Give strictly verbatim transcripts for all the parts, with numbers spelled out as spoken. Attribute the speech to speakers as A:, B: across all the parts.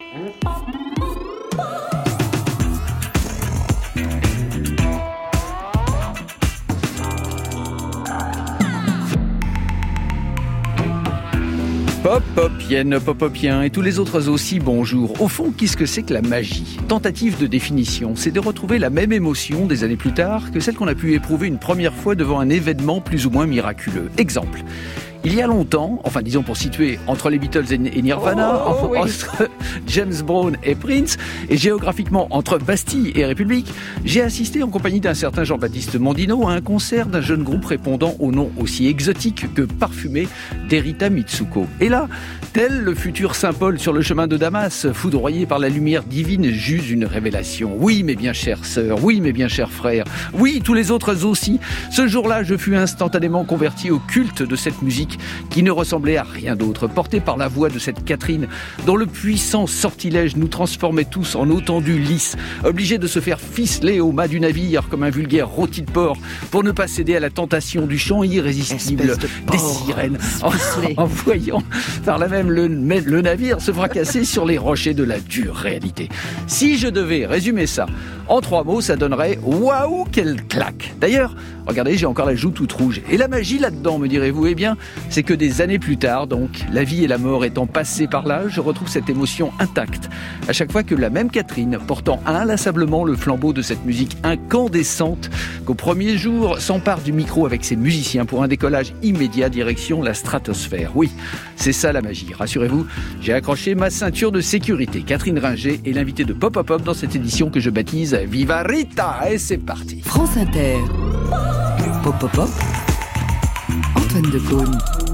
A: Pop-popienne, pop-popien et tous les autres aussi, bonjour. Au fond, qu'est-ce que c'est que la magie ? Tentative de définition, c'est de retrouver la même émotion des années plus tard que celle qu'on a pu éprouver une première fois devant un événement plus ou moins miraculeux. Exemple. Il y a longtemps, enfin disons pour situer entre les Beatles et Nirvana,
B: oh, oh, oui.
A: entre James Brown et Prince, et géographiquement entre Bastille et République, j'ai assisté en compagnie d'un certain Jean-Baptiste Mondino à un concert d'un jeune groupe répondant au nom aussi exotique que parfumé d'Erita Mitsuko. Et là, tel le futur Saint Paul sur le chemin de Damas, foudroyé par la lumière divine, j'eus une révélation. Oui, mes bien chères sœurs, oui, mes bien chers frères, oui, tous les autres aussi. Ce jour-là, je fus instantanément converti au culte de cette musique qui ne ressemblait à rien d'autre, portée par la voix de cette Catherine, dont le puissant sortilège nous transformait tous en autant du lys, obligés de se faire ficeler au mât du navire comme un vulgaire rôti de porc, pour ne pas céder à la tentation du chant irrésistible de des sirènes, en, en voyant par là même le, le navire se fracasser sur les rochers de la dure réalité. Si je devais résumer ça en trois mots, ça donnerait « Waouh, quelle claque !» D'ailleurs, regardez, j'ai encore la joue toute rouge. Et la magie là-dedans, me direz-vous, eh bien, c'est que des années plus tard, donc, la vie et la mort étant passées par là, je retrouve cette émotion intacte. À chaque fois que la même Catherine, portant inlassablement le flambeau de cette musique incandescente, qu'au premier jour s'empare du micro avec ses musiciens pour un décollage immédiat direction la stratosphère. Oui, c'est ça la magie. Rassurez-vous, j'ai accroché ma ceinture de sécurité. Catherine Ringer est l'invitée de Pop Pop Pop dans cette édition que je baptise Viva Rita. Et c'est parti.
C: France Inter. Pop Pop Pop. Antoine Decaune.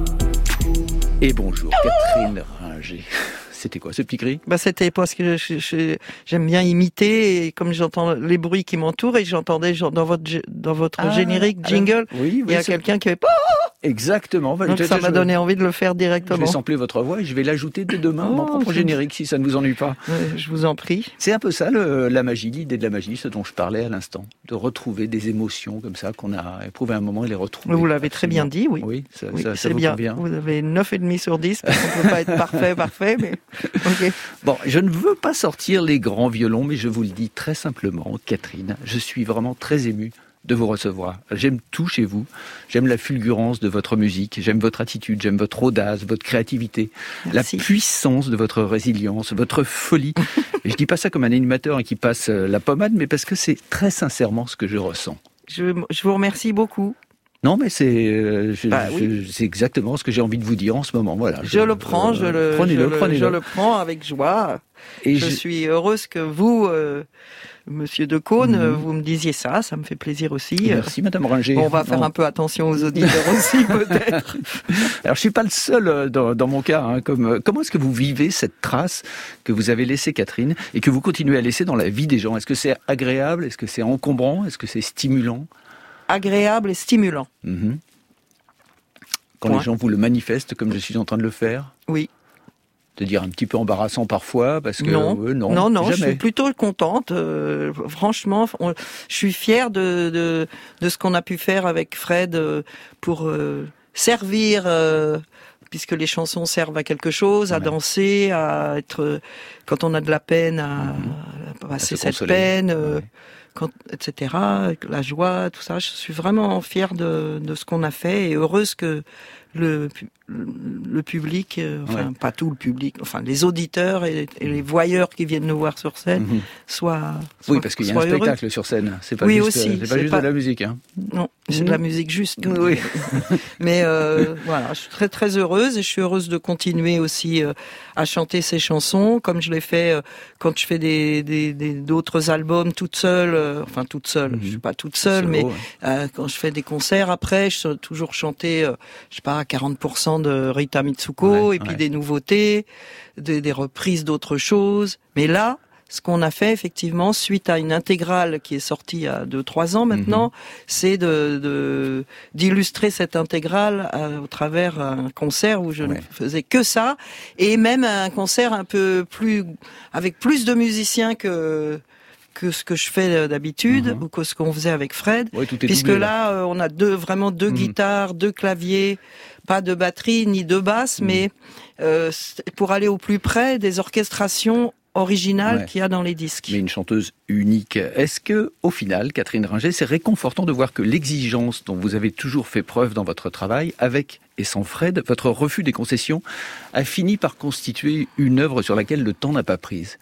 A: Et bonjour Catherine Ringer. C'était quoi ce petit cri ?
B: Bah c'était parce que je, je, j'aime bien imiter et comme j'entends les bruits qui m'entourent et j'entendais genre dans votre dans votre ah, générique jingle, alors, oui, oui, il y a c'est... quelqu'un qui avait pas.
A: Exactement.
B: Donc ça m'a donné envie de le faire directement.
A: Je vais sampler votre voix et je vais l'ajouter dès demain, oh, mon propre générique, si ça ne vous ennuie pas.
B: Je vous en prie.
A: C'est un peu ça, le, la magie, l'idée de la magie, ce dont je parlais à l'instant. De retrouver des émotions comme ça, qu'on a éprouvées à un moment et les retrouver.
B: Vous l'avez très bien dit, oui.
A: Oui, ça,
B: oui,
A: ça,
B: c'est
A: ça vous
B: bien.
A: convient.
B: Vous avez neuf virgule cinq sur dix, parce qu'on ne peut pas être parfait, parfait, mais ok.
A: Bon, je ne veux pas sortir les grands violons, mais je vous le dis très simplement, Catherine, je suis vraiment très ému de vous recevoir. J'aime tout chez vous. J'aime la fulgurance de votre musique. J'aime votre attitude. J'aime votre audace, votre créativité. Merci. La puissance de votre résilience, votre folie. Et je dis pas ça comme un animateur qui passe la pommade, mais parce que c'est très sincèrement ce que je ressens.
B: Je, je vous remercie beaucoup.
A: Non, mais c'est, euh, je,
B: bah,
A: je,
B: oui.
A: c'est exactement ce que j'ai envie de vous dire en ce moment. Voilà.
B: Je, je le prends, je le,
A: prenez-le,
B: je, le,
A: prenez-le.
B: je le prends avec joie. Et je, je suis heureuse que vous, euh, Monsieur Decaune, mmh. vous me disiez ça. Ça me fait plaisir aussi.
A: Merci, Madame Ringer.
B: Bon, on va faire non. un peu attention aux auditeurs aussi, peut-être.
A: Alors, je suis pas le seul dans, dans mon cas. Hein, comme, comment est-ce que vous vivez cette trace que vous avez laissée, Catherine, et que vous continuez à laisser dans la vie des gens ? Est-ce que c'est agréable ? Est-ce que c'est encombrant ? Est-ce que c'est stimulant ?
B: Agréable et stimulant.
A: Mmh. Quand
B: Point.
A: Les gens vous le manifestent, comme je suis en train de le faire ?
B: Oui.
A: De dire un petit peu embarrassant parfois, parce que...
B: Non,
A: euh, non,
B: non, non
A: jamais.
B: Je suis plutôt contente. Euh, franchement, on, je suis fière de, de, de ce qu'on a pu faire avec Fred euh, pour euh, servir... Euh, puisque les chansons servent à quelque chose, à ouais. danser, à être... Quand on a de la peine, à, mmh. à passer à cette consoler. peine... Euh, ouais. Quand, et cetera, la joie, tout ça. Je suis vraiment fière de, de ce qu'on a fait et heureuse que le, le public, enfin ouais. pas tout le public, enfin les auditeurs et, et les voyeurs qui viennent nous voir sur scène mm-hmm. soient, soient
A: oui, parce qu'il y a un
B: heureux.
A: Spectacle sur scène. C'est pas
B: oui,
A: juste,
B: aussi.
A: c'est pas c'est juste pas... de la musique. Hein.
B: Non, c'est mmh. de la musique juste.
A: Oui.
B: Mais euh, voilà, je suis très très heureuse et je suis heureuse de continuer aussi euh, à chanter ces chansons, comme je l'ai fait euh, quand je fais des, des, des d'autres albums toute seule. Euh, enfin toute seule. Mmh. Je suis pas toute seule, c'est mais beau, ouais. euh, quand je fais des concerts après, je suis toujours chanter, euh, je sais pas, quarante pour cent de Rita Mitsuko ouais, et puis ouais. des nouveautés, des, des reprises d'autres choses. Mais là, ce qu'on a fait effectivement suite à une intégrale qui est sortie il y a deux trois ans maintenant, mm-hmm. c'est de, de d'illustrer cette intégrale à, au travers un concert où je ouais. ne faisais que ça, et même un concert un peu plus avec plus de musiciens que que ce que je fais d'habitude mm-hmm. ou que ce qu'on faisait avec Fred,
A: ouais,
B: puisque
A: doublé,
B: là, là on a deux vraiment deux mm-hmm. guitares, deux claviers, pas de batterie ni de basse, mm-hmm. mais euh, pour aller au plus près des orchestrations originale
A: Ouais.
B: qu'il y a dans les disques.
A: Mais une chanteuse unique. Est-ce que, au final, Catherine Ringer, c'est réconfortant de voir que l'exigence dont vous avez toujours fait preuve dans votre travail, avec et sans Fred, votre refus des concessions, a fini par constituer une œuvre sur laquelle le temps n'a pas prise?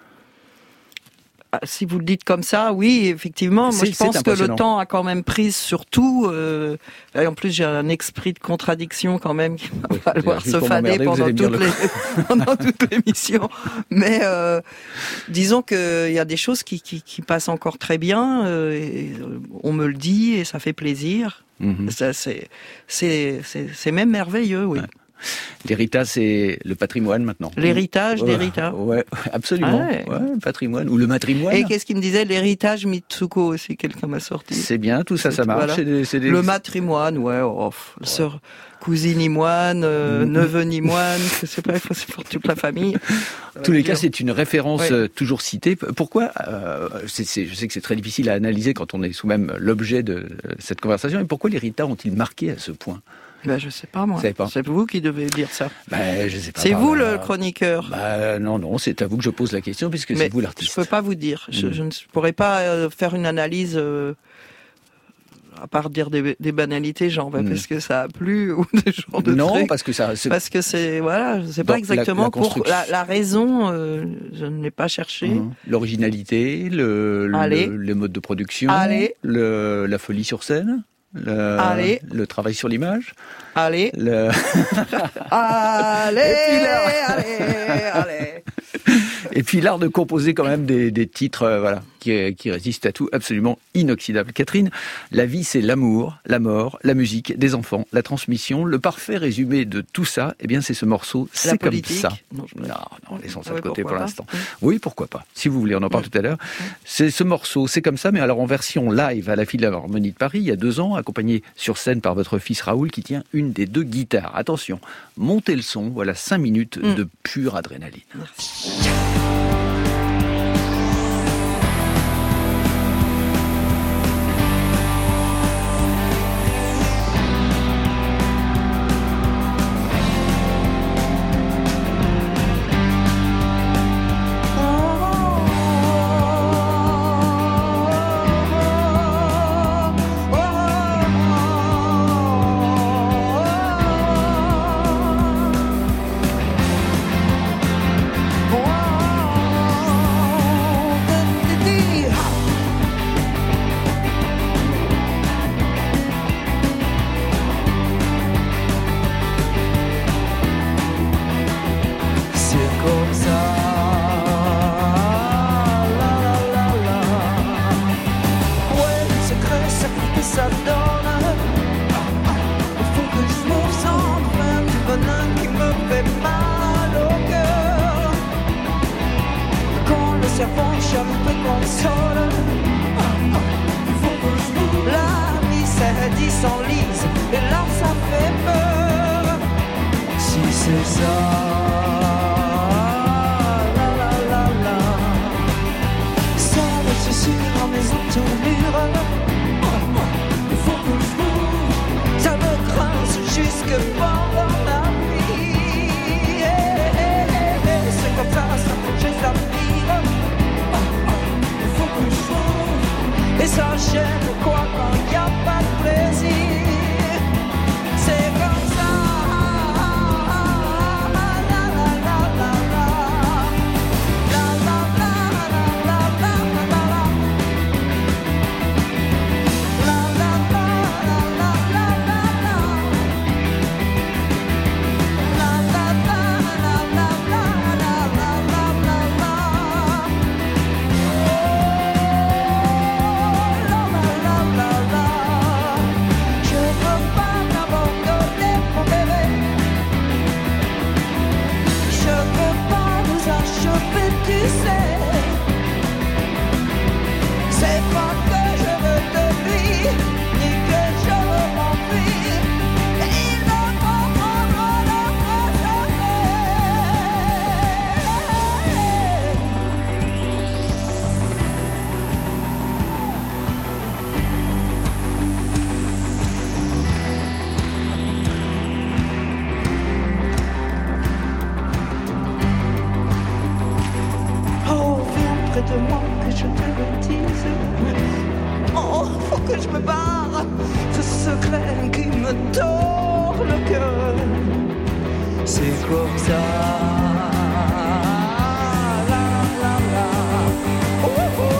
B: Ah, si vous le dites comme ça, oui, effectivement. Moi,
A: C'est-
B: je
A: c'est
B: pense que
A: impressionnant.
B: le temps a quand même prise sur tout. Euh, et en plus, j'ai un esprit de contradiction quand même qui va
A: Oui,
B: falloir
A: juste
B: se
A: pour
B: fader
A: m'emmerder, vous
B: pendant
A: allez me dire
B: toute,
A: le
B: les, pendant toute l'émission. Mais euh, disons qu'il y a des choses qui, qui, qui passent encore très bien. Euh, et, euh, on me le dit et ça fait plaisir.
A: Mhm.
B: Ça, c'est, c'est, c'est, c'est même merveilleux, oui.
A: Ouais. L'héritage, c'est le patrimoine maintenant.
B: L'héritage
A: Ouais,
B: d'Hérita.
A: Ouais, absolument.
B: Ah ouais.
A: Ouais, le patrimoine ou le matrimoine.
B: Et qu'est-ce qu'il me disait? L'héritage Mitsuko aussi, quelqu'un m'a sorti.
A: C'est bien, tout ça, ça marche.
B: Voilà.
A: C'est des- c'est des-
B: Le matrimoine, ouais, oh, ouais. Sœur, cousine ni moine, euh,
A: Mm.
B: neveu ni moine, je sais pas, c'est pour toute la famille.
A: En tous les cas, c'est une référence
B: Ouais.
A: euh, toujours citée. Pourquoi euh, c'est, c'est, je sais que c'est très difficile à analyser quand on est sous même l'objet de euh, cette conversation. Et pourquoi les Rita ont-ils marqué à ce point?
B: Ben, je sais pas, moi.
A: Vous savez pas.
B: C'est vous qui devez dire ça.
A: Ben, je sais pas.
B: C'est
A: par
B: vous
A: là.
B: le chroniqueur.
A: Bah non, non, c'est à vous que je pose la question puisque
B: Mais
A: c'est vous
B: je
A: l'artiste.
B: peux pas vous dire. Je,
A: Mm.
B: je ne pourrais pas euh, faire une analyse, euh, à part dire des, des banalités, genre, ben,
A: Mm.
B: parce que ça a plu, ou des genres de
A: Non,
B: trucs.
A: parce que ça. c'est-
B: Parce que c'est, voilà, je sais
A: Donc,
B: pas
A: la-
B: exactement
A: la
B: pour
A: construction.
B: la, la raison, euh, je ne l'ai pas cherché.
A: Hein, l'originalité, le,
B: Allez.
A: le, les modes de production,
B: Allez.
A: le, la folie sur scène, le,
B: Allez.
A: le travail sur l'image,
B: Allez.
A: le...
B: Allez,
A: Et puis là-
B: allez, allez.
A: et puis l'art de composer quand même des, des titres euh, voilà, qui, qui résistent à tout, absolument inoxydables. Catherine, la vie c'est l'amour, la mort, la musique, des enfants, la transmission. Le parfait résumé de tout ça, eh bien c'est ce morceau,
B: La
A: c'est comme
B: politique.
A: ça.
B: Non, je-
A: Non, non, laissons ça
B: Ah
A: de
B: oui,
A: côté pour
B: pourquoi
A: l'instant.
B: pas.
A: Oui, pourquoi pas. Si vous voulez, on en parle tout à l'heure. C'est ce morceau, c'est comme ça, mais alors en version live à la Philharmonie de Paris, il y a deux ans, accompagné sur scène par votre fils Raoul, qui tient une des deux guitares. Attention, montez le son, voilà cinq minutes
B: Mm.
A: de pure adrénaline.
D: C'est comme ça, la la la la. Ouais, le secret, ça fait que ça donne. Il faut que je m'ouvre sans crainte du venin qui me fait mal au cœur. Quand le serpent chape me console. Il faut que je m'ouvre. La vie, ça dit s'enlise, et là, ça fait peur. Si c'est ça. Sur mes entournures, il faut que je bouge. Ça me grince jusque pendant la vie. C'est comme ça, ça me jette la pire. Il faut que je bouge. Et ça gêne quoi quand il n'y a pas de plaisir. C'est comme ça. La la la la la. La la la la la la la. La la la la la la la. La la la la la la la la la la. La la la la la. Je veux pas t'abandonner mon bébé. Je veux pas nous achever, tu sais. C'est pas que je veux de lui, ni que je veux m'enfuir. Il ne comprendra jamais. près de moi que je te le dise. Oh, faut que je me barre, ce secret qui me tord le cœur. C'est comme ça. La, la, la. Oh, oh.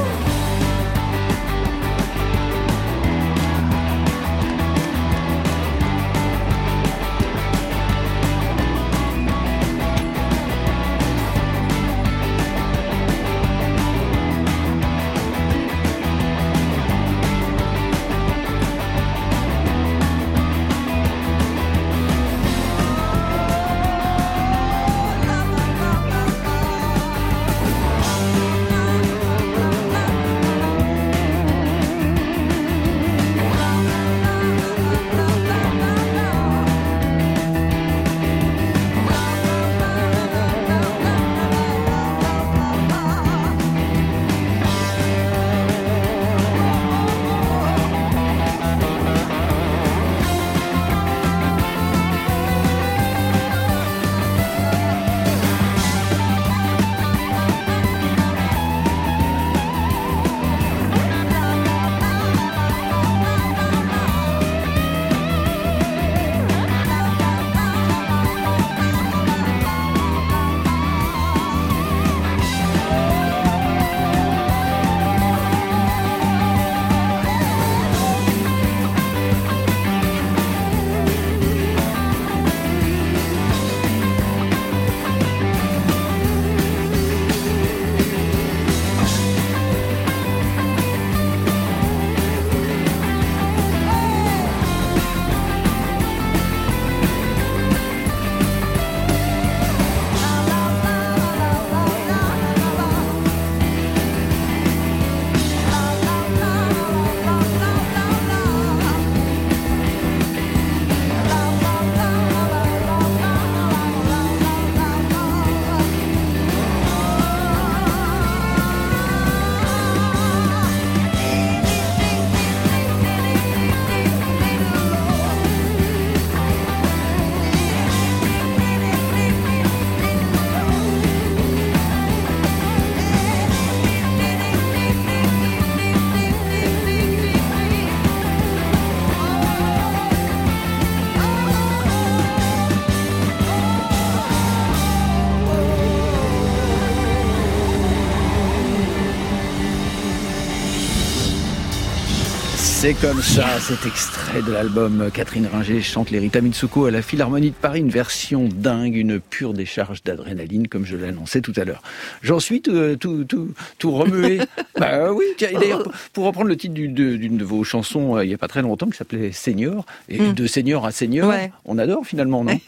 A: C'est comme ça, cet extrait de l'album Catherine Ringer chante les Rita Mitsuko à la Philharmonie de Paris, une version dingue, une pure décharge d'adrénaline, comme je l'annonçais tout à l'heure. J'en suis tout, tout, tout, tout remué. Bah oui, tiens, d'ailleurs, pour reprendre le titre d'une de, d'une de vos chansons, euh, il n'y a pas très longtemps, qui s'appelait Senior, et mm. de Senior à Senior, ouais. On adore finalement, non?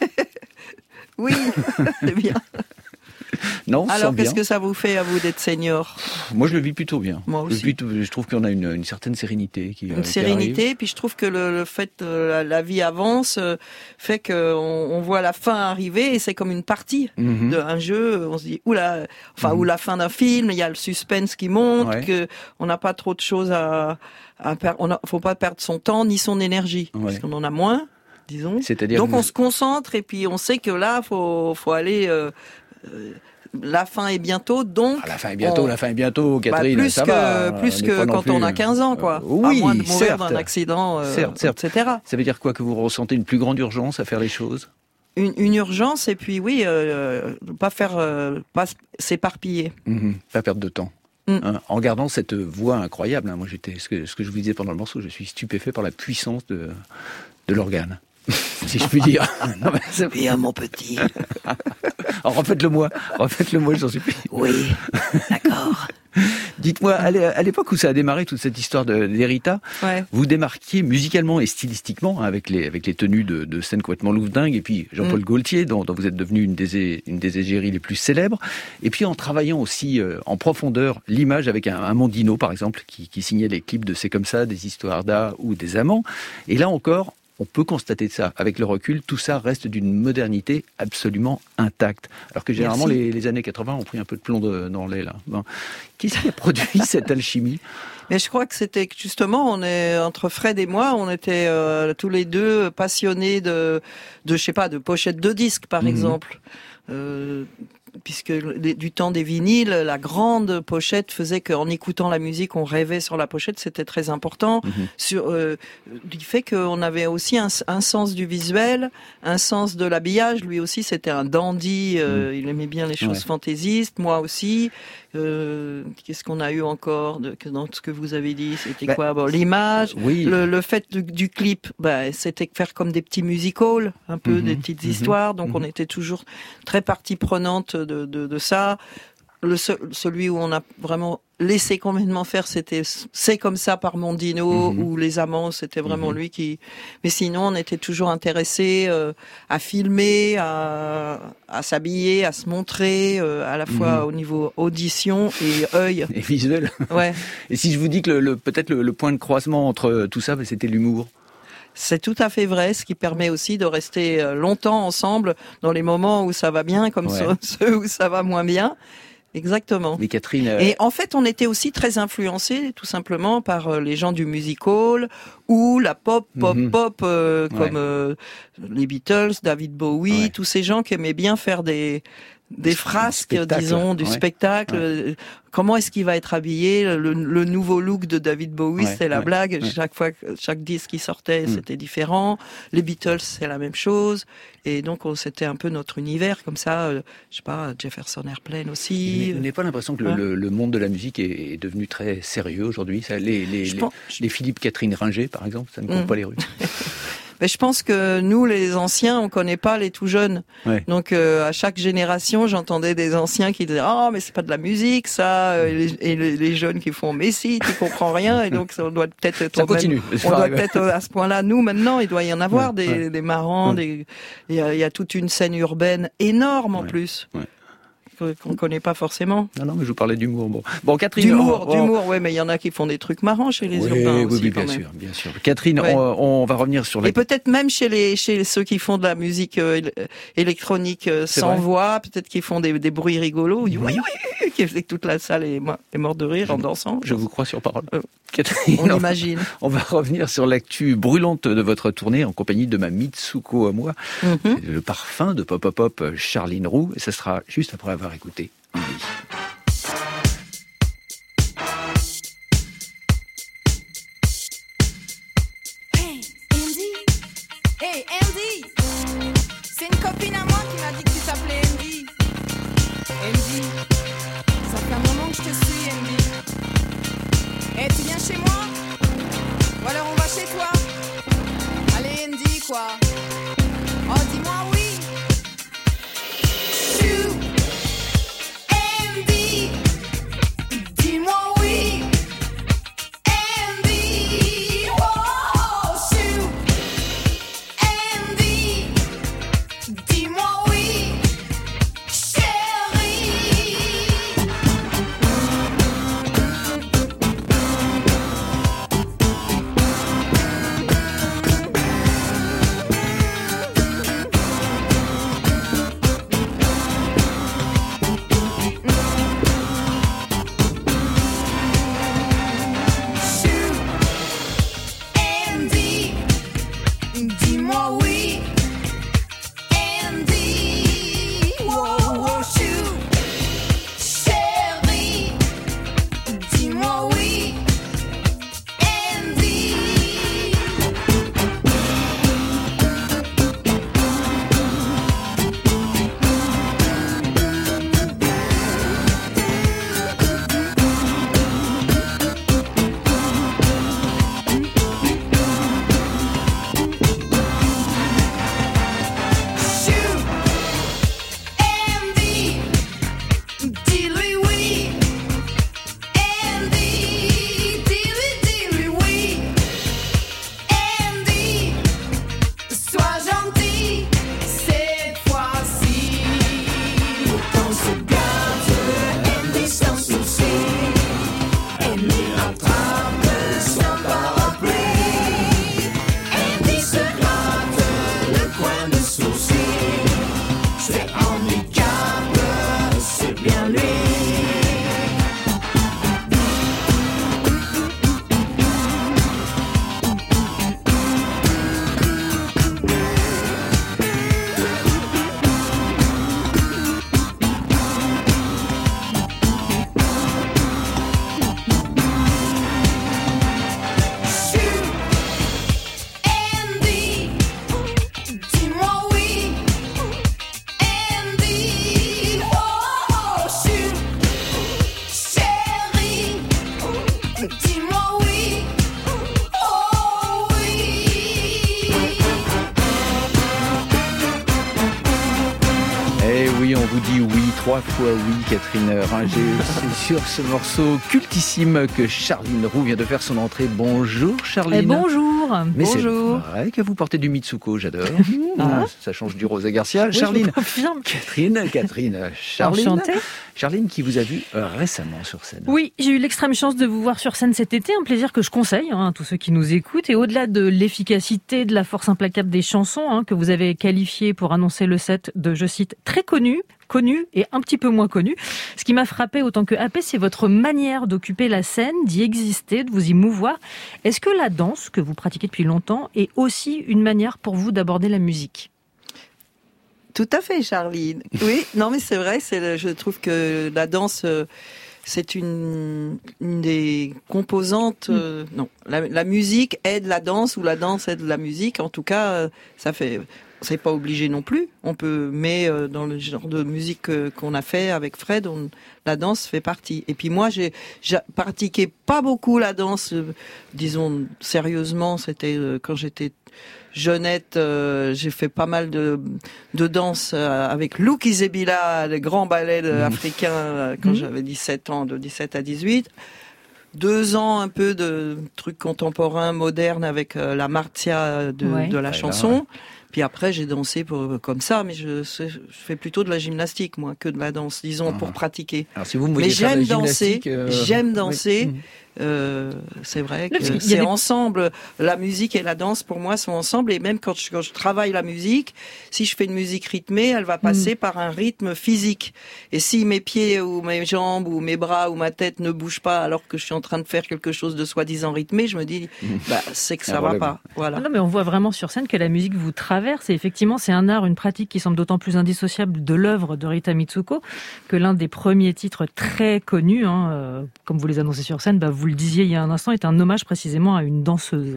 B: Oui, c'est bien.
A: Non,
B: alors, qu'est-ce que ça vous fait à vous d'être senior?
A: Moi, je le vis plutôt bien.
B: Moi aussi.
A: Je, plutôt, je trouve qu'on a une, une certaine sérénité qui
B: Une
A: euh,
B: sérénité,
A: qui
B: puis je trouve que le, le fait que la, la vie avance euh, fait qu'on on voit la fin arriver et c'est comme une partie mm-hmm. d'un jeu. On se dit oula, enfin mm-hmm. ou la fin d'un film, il y a le suspense qui monte, ouais. que on n'a pas trop de choses à, à perdre. On a, faut pas perdre son temps ni son énergie ouais. parce qu'on en a moins, disons. C'est-à-dire donc vous... on se concentre et puis on sait que là, faut faut aller. Euh, euh, La fin est bientôt, donc...
A: Ah, la fin est bientôt, on... la fin est bientôt, Catherine,
B: bah, plus
A: ça
B: que,
A: va.
B: Plus que quand plus... on a quinze ans, quoi.
A: Euh, oui,
B: à moins de mourir
A: certes.
B: d'un accident, euh,
A: certes, certes.
B: et cetera.
A: Ça veut dire quoi, que vous ressentez une plus grande urgence à faire les choses?
B: Une, une urgence, et puis oui, euh, pas faire... Euh, pas s'éparpiller.
A: Mmh, pas perdre de temps. Mmh. Hein, en gardant cette voix incroyable, hein, moi j'étais, ce que, ce que je vous disais pendant le morceau, je suis stupéfait par la puissance de, de l'organe. Si je puis dire.
B: Non, mais c'est bien, mon petit.
A: Alors, refaites-le-moi. Refaites-le-moi, j'en supplie.
B: Oui, d'accord.
A: Dites-moi, à l'époque où ça a démarré, toute cette histoire de, d'Erita, ouais. vous démarquiez musicalement et stylistiquement, hein, avec, les, avec les tenues de, de scène complètement louvdingue, et puis Jean-Paul mm. Gaultier, dont, dont vous êtes devenu une des, une des égéries les plus célèbres, et puis en travaillant aussi euh, en profondeur l'image avec un, un Mondino, par exemple, qui, qui signait les clips de C'est comme ça, des histoires d'A ou des amants. Et là encore, on peut constater ça. Avec le recul, tout ça reste d'une modernité absolument intacte. Alors que généralement, les, les années quatre-vingts ont pris un peu de plomb de, dans le lait, là. Bon. Qu'est-ce qui a produit cette alchimie?
B: Mais je crois que c'était justement, on est entre Fred et moi, on était euh, tous les deux passionnés de, de, je sais pas, de pochettes de disques, par mmh. exemple. Euh, puisque les, du temps des vinyles, la grande pochette faisait qu'en écoutant la musique, on rêvait sur la pochette, c'était très important. Mmh. Sur euh, du fait qu'on avait aussi un, un sens du visuel, un sens de l'habillage. Lui aussi, c'était un dandy. Euh, mmh. Il aimait bien les choses ouais. fantaisistes. Moi aussi. Euh, qu'est-ce qu'on a eu encore de, dans ce que vous avez dit? C'était bah, quoi? Bon, l'image, oui. le, le fait du, du clip, bah, c'était faire comme des petits music-halls, un peu mmh, des petites mmh, histoires. Donc mmh. on était toujours très partie prenante de, de, de ça. Le seul, celui où on a vraiment laissé complètement faire, c'était C'est comme ça par Mondino, mmh. ou Les Amants, c'était vraiment mmh. lui qui... Mais sinon, on était toujours intéressés euh, à filmer, à, à s'habiller, à se montrer, euh, à la fois mmh. au niveau audition et œil.
A: Et visuel.
B: Ouais.
A: Et si je vous dis que le, le, peut-être le, le point de croisement entre tout ça, c'était l'humour?
B: C'est tout à fait vrai, ce qui permet aussi de rester longtemps ensemble dans les moments où ça va bien, comme ouais. ceux où ça va moins bien. Exactement.
A: Mais Catherine, euh...
B: et en fait, on était aussi très influencés, tout simplement, par les gens du music hall ou la pop, pop, mm-hmm. pop, euh, ouais. comme euh, les Beatles, David Bowie, ouais. tous ces gens qui aimaient bien faire des des frasques, disons, du ouais. spectacle. Ouais. Comment est-ce qu'il va être habillé? Le, le nouveau look de David Bowie, ouais. c'est la ouais. blague. Ouais. Chaque fois, chaque disque qui sortait, mm. c'était différent. Les Beatles, c'est la même chose. Et donc, on, c'était un peu notre univers, comme ça. Euh, je sais pas, Jefferson Airplane aussi.
A: Vous n'avez pas l'impression que le, hein? le, le monde de la musique est, est devenu très sérieux aujourd'hui? Ça, les, les, les, pense... les Philippe Catherine Ringer, par exemple, ça ne compte mm. pas les rues.
B: Mais je pense que nous, les anciens, on connaît pas les tout jeunes. Ouais. Donc, euh, à chaque génération, j'entendais des anciens qui disaient « Ah, oh, mais c'est pas de la musique, ça !» Et les, et les jeunes qui font « Mais si, tu comprends rien !» Et donc, on doit peut-être être...
A: Ça continue.
B: Même, on doit peut-être à ce point-là. Nous, maintenant, il doit y en avoir ouais, des, ouais. des marrants. Ouais. Des, il y a, il y a toute une scène urbaine énorme, en ouais. plus. Ouais. Qu'on connaît pas forcément.
A: Non, non, mais je vous parlais d'humour. Bon, bon Catherine.
B: D'humour,
A: on, on...
B: d'humour, ouais, mais il y en a qui font des trucs marrants chez les
A: oui,
B: urbains
A: oui,
B: aussi.
A: Oui, bien
B: quand
A: sûr,
B: même.
A: bien sûr. Catherine, ouais. on, on va revenir sur. La...
B: Et peut-être même chez les, chez ceux qui font de la musique euh, électronique euh, sans vrai. voix, peut-être qu'ils font des, des bruits rigolos. Mmh. Oui, oui, qui fait que toute la salle est, est morte de rire je, en dansant.
A: Je vous crois sur parole. Euh,
B: Catherine, on, on imagine.
A: Va, on va revenir sur l'actu brûlante de votre tournée en compagnie de ma Mitsuko à moi, mmh. le parfum de Pop Pop Pop Charline Roux. Et ça sera juste après avoir écouté Andy.
E: Hey Andy, c'est une copine à moi qui m'a dit que tu t'appelais Andy. Andy, ça fait un moment que je te suis Andy. Hey, tu viens chez moi? Ou alors on va chez toi? Allez Andy quoi. Oh dis-moi oui. Chou, Andy, dis-moi oui.
A: dit oui, trois fois oui, Catherine Ringer. C'est sur ce morceau cultissime que Charline Roux vient de faire son entrée. Bonjour Charline.
F: Et bonjour.
A: Mais
F: bonjour.
A: C'est vrai que vous portez du Mitsuko, j'adore. Ah. Ça change du Rosa Garcia.
F: Oui,
A: Charline. Catherine, Catherine, Charline.
F: Enchantée.
A: Charline qui vous a vu récemment sur scène.
F: Oui, j'ai eu l'extrême chance de vous voir sur scène cet été, un plaisir que je conseille hein, à tous ceux qui nous écoutent. Et au-delà de l'efficacité, de la force implacable des chansons hein, que vous avez qualifiées pour annoncer le set de, je cite, très connu, connu et un petit peu moins connu. Ce qui m'a frappé autant que happé, c'est votre manière d'occuper la scène, d'y exister, de vous y mouvoir. Est-ce que la danse, que vous pratiquez depuis longtemps, est aussi une manière pour vous d'aborder la musique ?
B: Tout à fait, Charline. Oui, non, mais c'est vrai. C'est le, je trouve que la danse, euh, c'est une, une des composantes. Euh, non, la, la musique aide la danse ou la danse aide la musique. En tout cas, euh, ça fait. C'est pas obligé non plus. On peut, mais euh, dans le genre de musique euh, qu'on a fait avec Fred, on, la danse fait partie. Et puis moi, j'ai, j'ai pratiqué pas beaucoup la danse, euh, disons sérieusement. C'était euh, quand j'étais jeunette, euh, j'ai fait pas mal de, de danse euh, avec Luki Zebila, le grand ballet de, mmh. africain, euh, quand mmh. j'avais dix-sept ans, de dix-sept à dix-huit. Deux ans un peu de trucs contemporains, modernes avec euh, la Martia de, ouais. de la ouais, chanson. Là. Puis après, j'ai dansé pour, comme ça, mais je, je fais plutôt de la gymnastique, moi, que de la danse, disons, ah. pour pratiquer.
A: Alors, si vous me
B: mais j'aime
A: faire
B: danser,
A: euh...
B: j'aime danser.
A: Oui.
B: Euh, c'est vrai que
F: c'est
B: c'est
F: des...
B: ensemble. La musique et la danse, pour moi, sont ensemble. Et même quand je, quand je travaille la musique, si je fais une musique rythmée, elle va passer mmh. par un rythme physique. Et si mes pieds ou mes jambes ou mes bras ou ma tête ne bougent pas alors que je suis en train de faire quelque chose de soi-disant rythmé, je me dis, mmh. bah, c'est que ça ah, va pas. Voilà.
F: Non, mais on voit vraiment sur scène que la musique vous traverse. Et effectivement, c'est un art, une pratique qui semble d'autant plus indissociable de l'œuvre de Rita Mitsuko que l'un des premiers titres très connus, hein, euh, comme vous les annoncez sur scène, bah, vous le disiez il y a un instant, est un hommage précisément à une danseuse.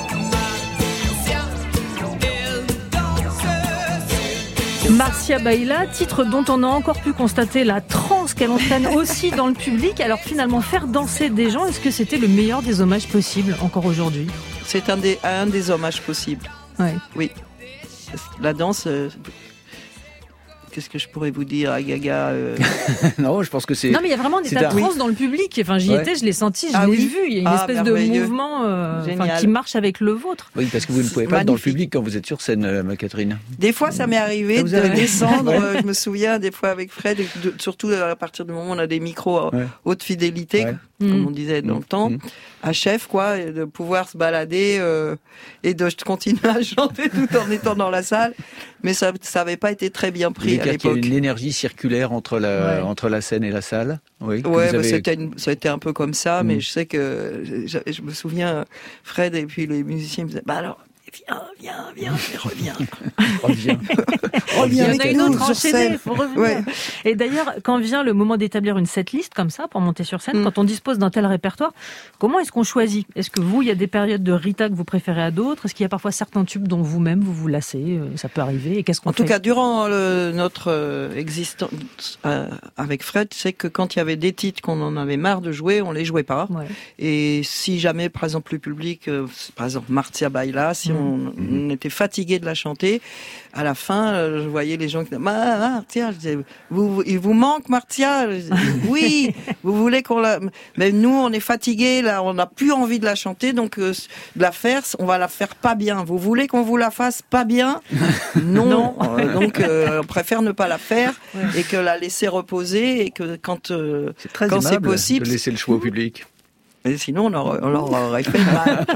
F: Marcia Baila, titre dont on a encore pu constater la transe qu'elle entraîne aussi dans le public. Alors finalement, faire danser des gens, est-ce que c'était le meilleur des hommages possibles encore aujourd'hui ?
B: C'est un des, un des hommages possibles.
F: Ouais.
B: Oui. La danse... Euh... Qu'est-ce que je pourrais vous dire à Gaga euh...
A: Non, je pense que c'est...
F: Non, mais il y a vraiment des tas de trans dans le public. Enfin, j'y ouais. étais, je l'ai senti, je ah, l'ai oui. vu. Il y a une ah, espèce merveilleux. de mouvement euh, qui marche avec le vôtre.
A: Oui, parce que vous ne pouvez pas être dans le public quand vous êtes sur scène, euh, Catherine.
B: Des fois, ça m'est arrivé de avez... descendre. ouais. Je me souviens, des fois, avec Fred, de, surtout à partir du moment où on a des micros à ouais. haute fidélité, ouais. comme mmh. on disait dans mmh. le temps, mmh. à chef, quoi, et de pouvoir se balader euh, et de continuer à chanter tout en étant dans la salle. Mais ça n'avait pas été très bien pris à l'époque.
A: Il y a une énergie circulaire entre la, ouais. entre la scène et la salle. Oui,
B: ouais,
A: avez...
B: bah c'était, une, ça a été un peu comme ça, mmh. mais je sais que je, je me souviens, Fred et puis les musiciens me disaient, bah alors, viens, viens, viens, reviens.
A: reviens.
F: Il y en a une autre enchaînée, il faut revenir. Ouais. Et d'ailleurs, quand vient le moment d'établir une setlist comme ça, pour monter sur scène, mmh. quand on dispose d'un tel répertoire, comment est-ce qu'on choisit ? Est-ce que vous, il y a des périodes de Rita que vous préférez à d'autres ? Est-ce qu'il y a parfois certains tubes dont vous-même, vous vous lassez ? Ça peut arriver. Et qu'est-ce qu'on
B: en
F: fait ?
B: En tout cas, durant le, notre euh, existence euh, avec Fred, c'est que quand il y avait des titres qu'on en avait marre de jouer, on les jouait pas. Ouais. Et si jamais, par exemple, le public, euh, par exemple, Marcia Baila, si mmh. on, mmh. on était fatigué de la chanter, à la fin, euh, je voyais les gens qui disaient, Martia, je disais, vous, il vous manque Martia? Je disais, oui, vous voulez qu'on la, mais nous, on est fatigués, là, on n'a plus envie de la chanter, donc, euh, de la faire, on va la faire pas bien. Vous voulez qu'on vous la fasse pas bien? Non. non. Euh, donc, euh, on préfère ne pas la faire, ouais. et que la laisser reposer, et que quand, euh,
A: c'est très
B: quand c'est possible.
A: De laisser le choix au public.
B: Mais sinon, on, aurait, on leur aurait fait mal.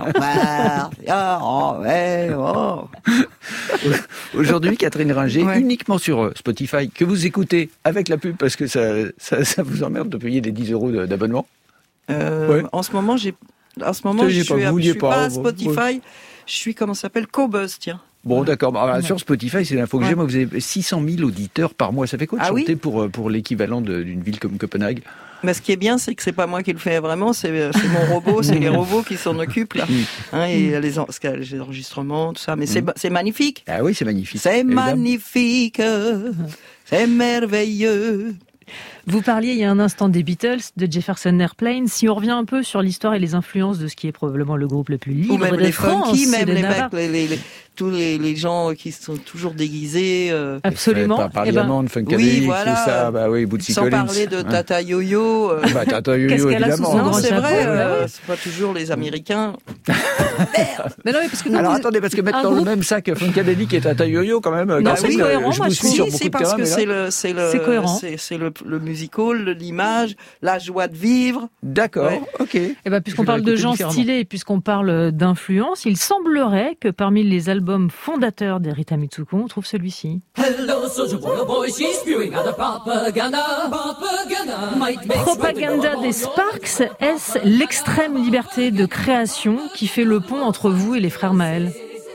B: Oh, ouais, oh.
A: Aujourd'hui, Catherine Ringer, ouais. uniquement sur Spotify, que vous écoutez avec la pub, parce que ça, ça, ça vous emmerde de payer des dix euros d'abonnement.
B: Euh, ouais. En ce moment, j'ai, en ce moment, je suis, pas, je suis pas, pas à Spotify. Ouais. Je suis, comment ça s'appelle, Cobuzz, tiens.
A: Bon, d'accord. Alors, ouais. Sur Spotify, c'est l'info que ouais. j'ai. Moi, vous avez six cent mille auditeurs par mois. Ça fait quoi de ah chanter oui pour, pour l'équivalent de, d'une ville comme Copenhague?
B: Mais ce qui est bien, c'est que c'est pas moi qui le fais vraiment, c'est, c'est mon robot, c'est les robots qui s'en occupent, là. Hein, et les, en, les enregistrements, tout ça. Mais c'est, c'est magnifique.
A: Ah oui, c'est magnifique.
B: C'est évidemment. Magnifique. C'est merveilleux.
F: Vous parliez il y a un instant des Beatles, de Jefferson Airplane. Si on revient un peu sur l'histoire et les influences de ce qui est probablement le groupe le plus libre
B: Ou même
F: de
B: les
F: France,
B: funky, même
F: de
B: les
F: Navarre.
B: mecs, les, les, les, tous les, les gens qui sont toujours déguisés. Euh,
F: Absolument.
A: Par, par
F: Eh ben,
A: Diamond, Funkadelic,
B: oui, voilà.
A: tout ça, bah oui, Bootsy
B: sans
A: Collins.
B: parler de
A: hein.
B: Tata Yo-Yo. Euh,
A: Bah, Tata
F: Qu'est-ce
A: Yo-Yo,
F: qu'elle a sous
A: évidemment.
F: son
B: non,
F: grand
B: c'est
F: chapeau,
B: vrai,
F: ouais,
B: euh,
F: ouais.
B: c'est pas toujours les Américains.
F: Mais non, mais parce que
A: Alors
F: vous-
A: attendez, parce que mettre
F: un
A: dans le
F: groupe-
A: même sac Funkadelic et Tata Yo-Yo, quand même,
F: Non,
A: quand
F: c'est
A: même,
F: cohérent,
A: je
F: moi,
A: vous
F: je
A: suis
F: trouve.
A: sur
B: Si,
A: beaucoup
B: si,
A: de
B: parce
A: terrain,
B: que
A: mais là-
B: c'est le, c'est le,
F: C'est cohérent.
B: c'est, c'est le, le musical, l'image, la joie de vivre.
A: D'accord,
B: Ouais.
A: ok.
F: Eh ben, puisqu'on
A: Je
F: parle de
A: l'aurais
F: gens
A: écouté différemment.
F: stylés et puisqu'on parle d'influence, il semblerait que parmi les albums fondateurs des Rita Mitsuko, on trouve celui-ci.
G: Hello, soldier boy, she's spewing out the propaganda. Propaganda. Might make
F: Propaganda des Sparks, est-ce l'extrême liberté de création qui fait le pont entre vous et les frères Maël ?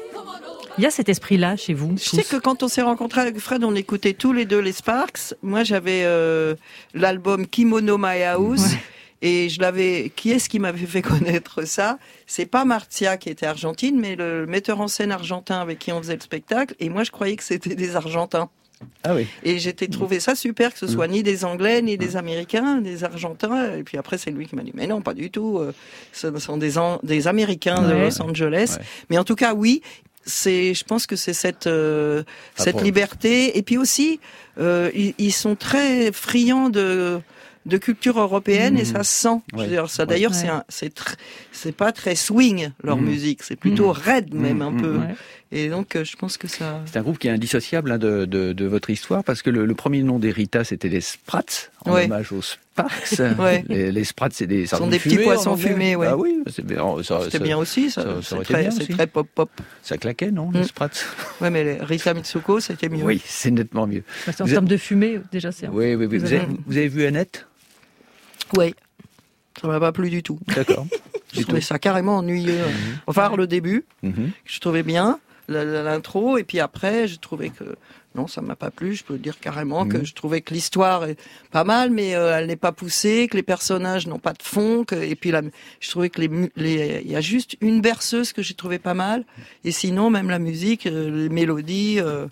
F: Il y a cet esprit-là chez vous
B: Je sais que quand on s'est rencontrés avec Fred, on écoutait tous les deux les Sparks. Moi, j'avais euh, l'album Kimono My House.
F: Ouais.
B: Et je l'avais. Qui est-ce qui m'avait fait connaître ça ? C'est pas Martia qui était argentine, mais le metteur en scène argentin avec qui on faisait le spectacle. Et moi, je croyais que c'était des Argentins.
A: Ah oui.
B: Et j'étais trouvé ça super, que ce soit ni des Anglais, ni des Américains, des Argentins. Et puis après, c'est lui qui m'a dit, mais non, pas du tout. euh, Ce sont des, An- des Américains de
F: Ouais.
B: Los Angeles.
A: Ouais.
B: Mais en tout cas, oui. C'est, je pense que c'est cette euh,
A: Ah,
B: cette
A: pour-
B: liberté. Et puis aussi, euh, ils, ils sont très friands de de culture européenne
A: Mmh.
B: et ça se sent. Je veux
A: Ouais.
B: dire, ça
A: Ouais.
B: d'ailleurs,
F: Ouais.
B: c'est un, c'est tr- c'est pas très swing leur
A: Mmh.
B: musique. C'est plutôt
A: Mmh.
B: raide même
A: Mmh.
B: un peu.
F: Ouais.
B: Et donc, euh, je pense que ça.
A: C'est un groupe qui est indissociable hein, de, de, de votre histoire, parce que le, le premier nom des Rita, c'était les Sprats, en
B: Ouais.
A: hommage aux Sparks.
B: Ouais.
A: Les, les Sprats, c'est des
B: sont
A: sardines
B: des petits
A: fumées,
B: poissons
A: en anglais.
B: fumés, ouais.
A: Ah oui, c'est bien. Ça,
B: C'était
A: ça-
B: bien aussi, ça.
A: ça- ça
B: c'est
A: aurait été
B: très,
A: bien
B: c'est
A: aussi.
B: très pop pop.
A: Ça claquait, non, les
B: Mm.
A: Sprats?
B: Ouais, mais les Rita Mitsuko, c'était mieux.
A: Oui, c'est nettement mieux.
F: Parce qu'en
A: Vous
F: termes de fumée, déjà, c'est...
A: Oui, oui, oui. Vous
F: Vous
A: avez,
F: avez-
A: vous avez vu Annette?
B: Ouais. Ça m'a pas plu du tout.
A: D'accord.
B: Je
A: Du
B: trouvais
A: tout.
B: ça carrément ennuyeux. Enfin, le début,
A: Mhm.
B: que je trouvais bien, la- la- l'intro, et puis après, je trouvais que non, ça m'a pas plu. Je peux dire carrément que
A: Mhm.
B: je trouvais que l'histoire est pas mal, mais euh, elle n'est pas poussée, que les personnages n'ont pas de fond, que, et puis là, je trouvais que les, mu- les, il y a juste une berceuse que j'ai trouvé pas mal, et sinon même la musique, euh, les mélodies. Euh,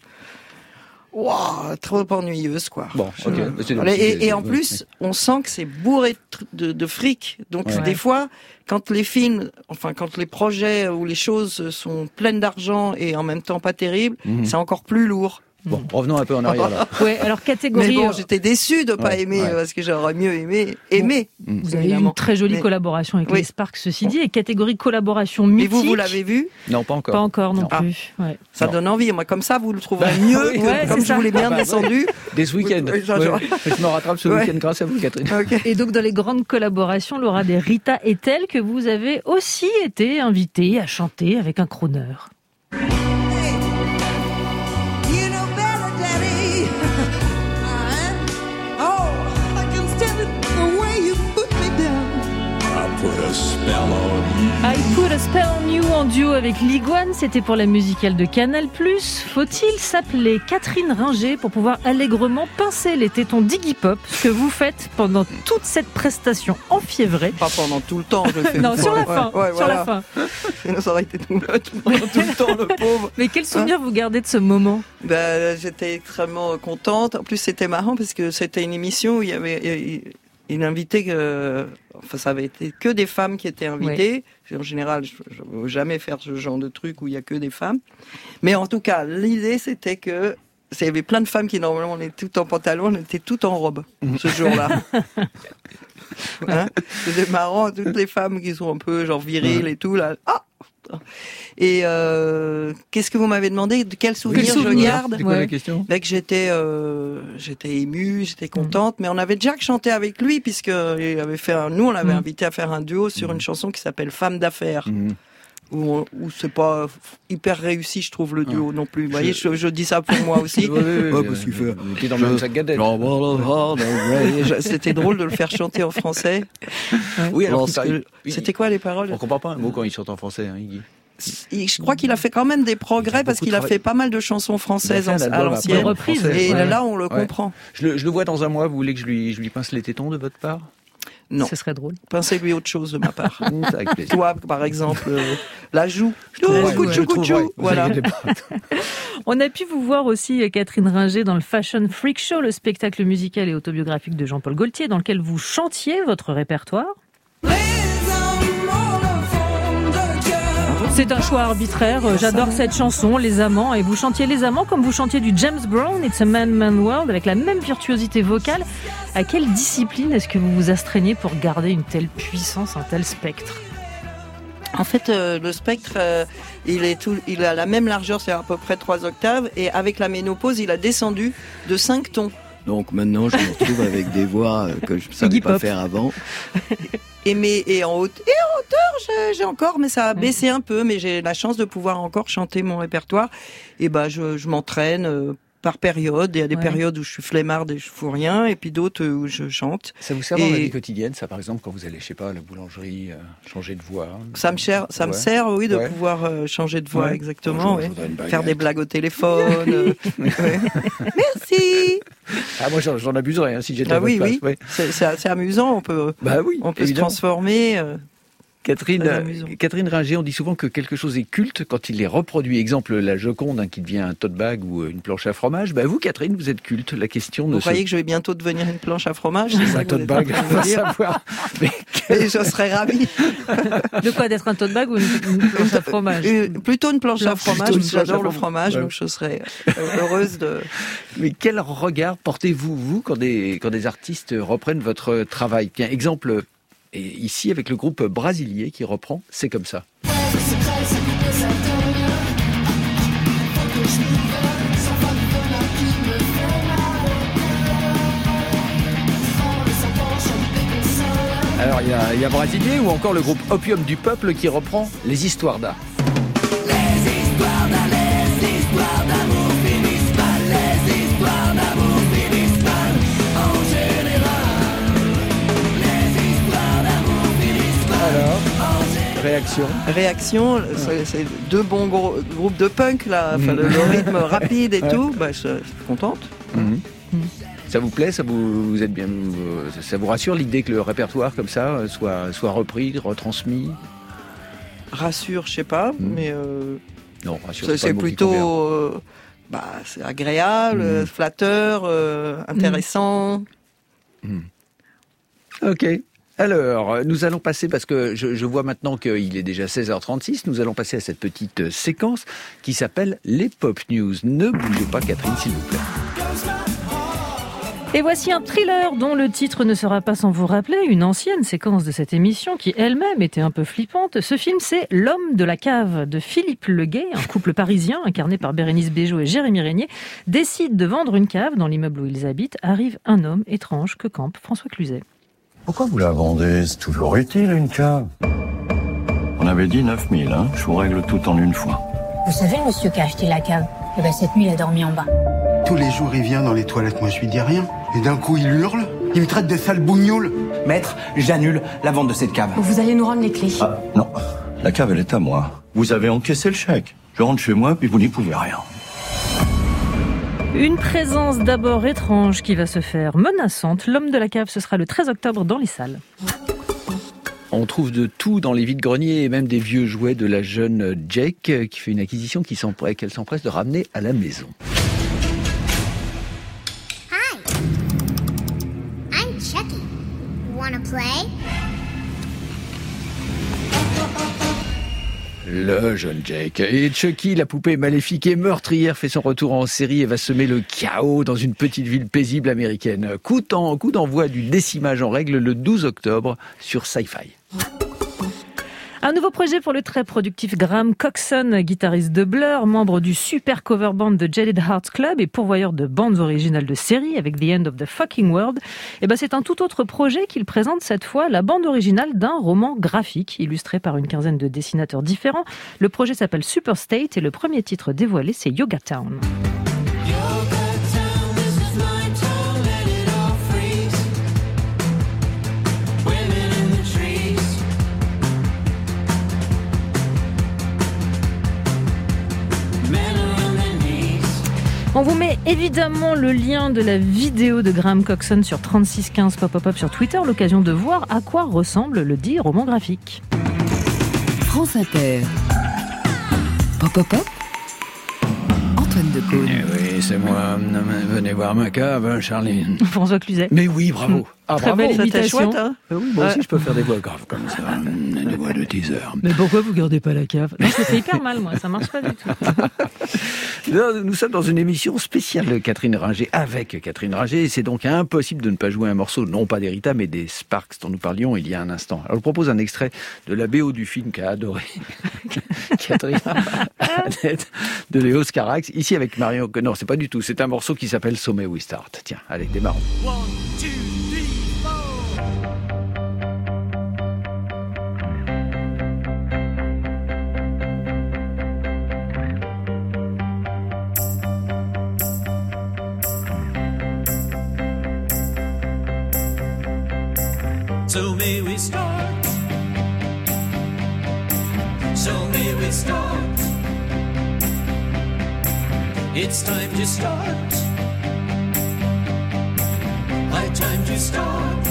B: Wow, trop ennuyeuse, quoi.
A: Bon,
B: Je-
A: ok. C'est-
B: Voilà,
A: c'est-
B: et, et en
A: oui,
B: plus, on sent que c'est bourré de, tr- de, de fric. Donc,
A: Ouais.
B: des fois, quand les films, enfin, quand les projets ou les choses sont pleines d'argent et en même temps pas terribles,
A: Mhm.
B: c'est encore plus lourd.
A: Bon, revenons un peu en arrière là.
F: Ouais, alors catégorie...
B: Mais bon,
F: euh,
B: j'étais déçue de pas
A: Ouais,
B: aimer
A: ouais.
B: parce que j'aurais mieux aimé aimer.
A: Mm.
F: Vous avez eu
B: évidemment.
F: une très jolie
B: Mais-
F: collaboration avec
B: Oui.
F: les Sparks, ceci dit, et catégorie collaboration
B: Mais
F: mythique.
B: vous, vous l'avez vu?
A: Non, pas encore.
F: Pas encore non,
A: Non.
F: plus. Ouais.
B: Ça
A: Non.
B: donne envie. Moi, comme ça, vous le trouverez
A: Bah,
B: mieux
A: oui,
B: que
F: ouais,
B: comme
F: c'est
B: je
F: ça.
B: vous l'ai bien
A: Bah, ouais.
B: descendu.
A: Dès ce week-end.
B: Oui, ça,
A: Oui,
B: j'aurais-
A: oui. Je me rattrape ce
B: Ouais.
A: week-end grâce à vous, Catherine.
B: Ok.
F: Et donc, dans les grandes collaborations, Laura, des Rita et telle que vous avez aussi été invitée à chanter avec un crooner.
D: You know better, Daddy. Oh, I can stand it the way you put me down.
F: I Put a Spell on You en duo avec Liguane, c'était pour la musicale de Canal+. Faut-il s'appeler Catherine Ringer pour pouvoir allègrement pincer les tétons d'Iggy Pop, ce que vous faites pendant toute cette prestation enfiévrée?
B: Pas pendant tout le temps, je le fais.
F: Non, sur la
B: Ouais,
F: fin,
B: ouais,
F: sur
B: voilà.
F: la fin.
B: Sinon, ça aurait été tout, tout, pendant tout le temps, le pauvre.
F: Mais quel souvenir vous gardez de ce moment?
B: Ben, j'étais extrêmement contente. En plus, c'était marrant parce que c'était une émission où il y avait une invitée que, enfin, ça avait été que des femmes qui étaient invitées. En général, je ne veux jamais faire ce genre de truc où il y a que des femmes. Mais en tout cas, l'idée, c'était que il y avait plein de femmes qui, normalement, on était toutes en pantalon, on était toutes en robe, ce jour-là. Hein, c'était marrant, toutes les femmes qui sont un peu, genre, viriles et tout, là. Ah! Et euh, qu'est-ce que vous m'avez demandé? De quel souvenir,
F: Quel souvenir
B: je garde?
A: C'est quoi
F: Ouais.
A: la question?
B: Là que j'étais, euh, j'étais émue, j'étais contente, mais on avait déjà chanté avec lui puisque il avait fait un, nous on l'avait
F: Mm.
B: invité à faire un duo sur une chanson qui s'appelle Femme d'affaires,
A: Mhm.
B: où, on- où c'est pas hyper réussi, je trouve le duo non plus. Vous voyez, je, je dis ça pour moi aussi.
A: Oui, oui, oui,
B: Ouais,
A: oui.
B: parce qu'il fait-
A: Vous étiez dans le même sac Gadette.
B: Et je- C'était drôle de le faire chanter en français.
A: Oui, alors
B: Lorsque-
A: qu'il- il-
B: C'était quoi les paroles?
A: On comprend pas un mot quand il chante en français, hein, Iggy.
B: Il- Je crois qu'il a fait quand même des
A: Il
B: progrès
A: a
B: parce
A: beaucoup
B: qu'il a
A: travaillé.
B: fait pas mal de chansons françaises
A: Il a fait un
B: en- à
A: album
B: l'ancienne.
A: après en
F: Reprise.
A: français.
B: Et
F: Ouais.
B: là, on le
A: Ouais.
B: comprend.
A: Je le, je le vois dans un mois, vous voulez que je lui, je lui pince les tétons de votre part?
B: Non.
F: Ce serait drôle.
B: Pensez-lui autre chose de ma part.
A: C'est avec plaisir.
B: Toi, par exemple, euh, la joue.
A: Je trouverai,
B: Couchou,
A: je
B: couchou,
A: trouverai, vous
B: voilà.
A: inquiétez pas.
F: On a pu vous voir aussi, Catherine Ringer, dans le Fashion Freak Show, le spectacle musical et autobiographique de Jean-Paul Gaultier, dans lequel vous chantiez votre répertoire. C'est un choix arbitraire. J'adore cette chanson, Les Amants, et vous chantiez Les Amants comme vous chantiez du James Brown, It's a Man Man World, avec la même virtuosité vocale. À quelle discipline est-ce que vous vous astreignez pour garder une telle puissance, un tel spectre ?
B: En fait, euh, le spectre, euh, il est tout, il a la même largeur, c'est à peu près trois octaves, et avec la ménopause, il a descendu de cinq tons.
H: Donc maintenant, je me retrouve avec des voix euh, que je ne savais pas faire avant.
B: Et, mais, et, en, haute, et en hauteur, j'ai, j'ai encore, mais ça a baissé un peu, mais j'ai la chance de pouvoir encore chanter mon répertoire. Et ben, je, je m'entraîne euh, par période. Il y a des ouais. périodes où je suis flemmarde et je fous rien, et puis d'autres où je chante.
A: Ça vous sert dans et... la vie quotidienne, ça, par exemple, quand vous allez, je sais pas, à la boulangerie, euh, changer de voix?
B: Ça me sert, ça ouais. me sert, oui, de ouais. pouvoir euh, changer de voix, ouais. exactement. Ouais. Faire des blagues au téléphone. euh, ouais. Merci.
A: Ah, moi, j'en, j'en abuserais, hein, si j'étais ah, à votre
B: oui,
A: place.
B: Oui,
A: ouais.
B: c'est, c'est assez amusant. On peut,
A: bah oui,
B: on peut se transformer. Euh...
A: Catherine, Catherine Ringer, on dit souvent que quelque chose est culte quand il est reproduit. Exemple, la Joconde, hein, qui devient un tote bag ou une planche à fromage. Bah vous, Catherine, vous êtes culte. La question
B: Vous
A: ne
B: croyez
A: se...
B: que je vais bientôt devenir une planche à fromage? C'est ça
A: un tote bag, on va savoir.
B: Mais quel... je serais ravie.
F: De quoi, d'être un tote bag ou une, une planche à fromage? euh,
B: Plutôt une planche à fromage. J'adore le fromage,
A: ouais.
B: donc je serais heureuse de...
A: Mais quel regard portez-vous, vous, quand des, quand des artistes reprennent votre travail? Tiens, exemple... Et ici, avec le groupe Brasilier qui reprend, c'est comme ça. Alors, il y a, y a Brasilier ou encore le groupe Opium du Peuple qui reprend Les Histoires d'Art.
D: Les histoires d'Art, les histoires d'amour finissent mal, les histoires d'amour finissent mal, en général.
A: Alors, réaction
B: Réaction, c'est, c'est deux bons gros, groupes de punk, là, enfin, mmh. le, le rythme rapide et ouais. tout, bah, je, je suis contente.
A: Mmh. Mmh. Ça vous plaît, ça vous, vous êtes bien, ça vous rassure l'idée que le répertoire comme ça soit, soit repris, retransmis?
B: Rassure, je sais pas, mmh. mais euh,
A: non, rassure,
B: c'est,
A: c'est,
B: c'est plutôt euh, bah, c'est agréable, mmh. flatteur, euh, intéressant.
A: Mmh. Ok. Alors, nous allons passer, parce que je, je vois maintenant qu'il est déjà seize heures trente-six, nous allons passer à cette petite séquence qui s'appelle les Pop News. Ne bougez pas, Catherine, s'il vous plaît.
F: Et voici un thriller dont le titre ne sera pas sans vous rappeler une ancienne séquence de cette émission qui elle-même était un peu flippante. Ce film, c'est L'homme de la cave de Philippe Leguet, un couple parisien incarné par Bérénice Bejo et Jérémy Régnier, décide de vendre une cave dans l'immeuble où ils habitent. Arrive un homme étrange que campe François Cluzet.
I: Pourquoi vous la vendez? C'est toujours utile, une cave. On avait dit neuf mille, hein. Je vous règle tout en une fois.
J: Vous savez, le monsieur qui a acheté la cave, eh ben, cette nuit, il a dormi en bas.
K: Tous les jours, il vient dans les toilettes, moi je lui dis rien. Et d'un coup, il hurle. Il me traite de sale bougnoule.
L: Maître, j'annule la vente de cette cave.
J: Vous allez nous rendre les clés.
I: Ah, non. La cave, elle est à moi. Vous avez encaissé le chèque. Je rentre chez moi, puis vous n'y pouvez rien.
F: Une présence d'abord étrange qui va se faire menaçante. L'homme de la cave, ce sera le treize octobre dans les salles.
A: On trouve de tout dans les vides-greniers et même des vieux jouets de la jeune Jake qui fait une acquisition qui s'empresse, qu'elle s'empresse de ramener à la maison.
M: Hi, I'm Chucky. Wanna play?
A: Le jeune Jake. Et Chucky, la poupée maléfique et meurtrière, fait son retour en série et va semer le chaos dans une petite ville paisible américaine. Coup, en, coup d'envoi du décimage en règle le douze octobre sur Sci-Fi.
F: Un nouveau projet pour le très productif Graham Coxon, guitariste de Blur, membre du super cover band de Jaded Hearts Club et pourvoyeur de bandes originales de séries avec The End of the Fucking World. Et ben c'est un tout autre projet qu'il présente cette fois, la bande originale d'un roman graphique illustré par une quinzaine de dessinateurs différents. Le projet s'appelle Super State et le premier titre dévoilé, c'est Yoga Town. On vous met évidemment le lien de la vidéo de Graham Coxon sur trente-six quinze Pop Pop Pop sur Twitter, l'occasion de voir à quoi ressemble le dit roman graphique.
C: France Inter. Pop Pop Pop. Antoine Decaune.
A: Eh oui, c'est moi. Venez voir ma cave, Charline.
F: François Cluzet.
A: Mais oui, bravo. Ah,
F: Très
A: bravo.
F: belle imitation.
B: Chouette, hein
A: Ah oui, moi
B: Ouais.
A: aussi, je peux faire des voix graves comme ça. Des voix de teaser.
F: Mais pourquoi vous gardez pas la cave? Non, je le fais hyper mal, moi. Ça marche pas du tout.
A: Là, nous sommes dans une émission spéciale de Catherine Ringer, avec Catherine Ringer, et c'est donc impossible de ne pas jouer un morceau, non pas d'Erita, mais des Sparks dont nous parlions il y a un instant. Alors, je propose un extrait de la B O du film qu'a adoré Catherine Annette de Léo Scarax, ici avec Marion... Non, c'est pas du tout, c'est un morceau qui s'appelle So May We Start. Tiens, allez, démarrons.
D: One, two, three, four. So may we start. So may we start. It's time to start. High time to start.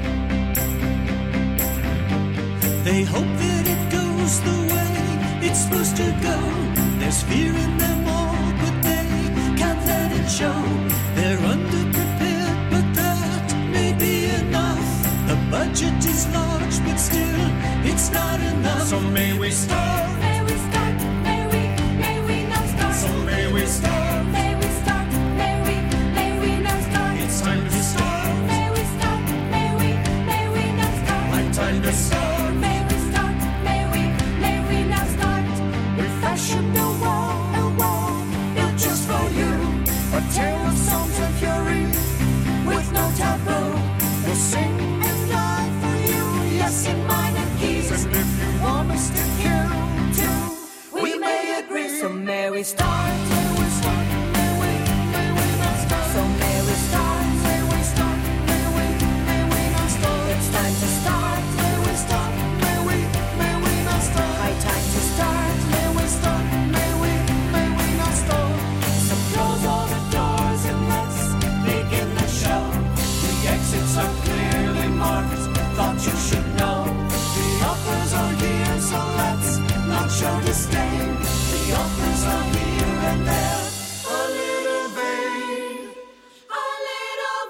D: They hope that it goes the way it's supposed to go. There's fear in them all, but they can't let it show. They're underprepared, but that may be enough. The budget is large, but still, it's not enough. So may we start. May we start. May we, may we now start. So may we start. May we start. May we, may we now start. It's time to start. May we start. May we, may we now start. My time to start. May we start. May we, may we now start. We fashioned a wall, a wall built just for you. A tale of songs and fury with no taboo. We'll sing and die for you, yes, in minor keys. And if you want us to kill too, we may agree. So may we start, may we start, may we, may we not start. So may we start, may we start, may we, may we not start. It's time to start, may we start, may we, may we not start. High time to start, may we start, may we, may we not start. So close all the doors and let's begin the show. The exits are clearly marked, thought you should know. The offers are here, so let's not show disdain. The offers are here and there, a little vain, a little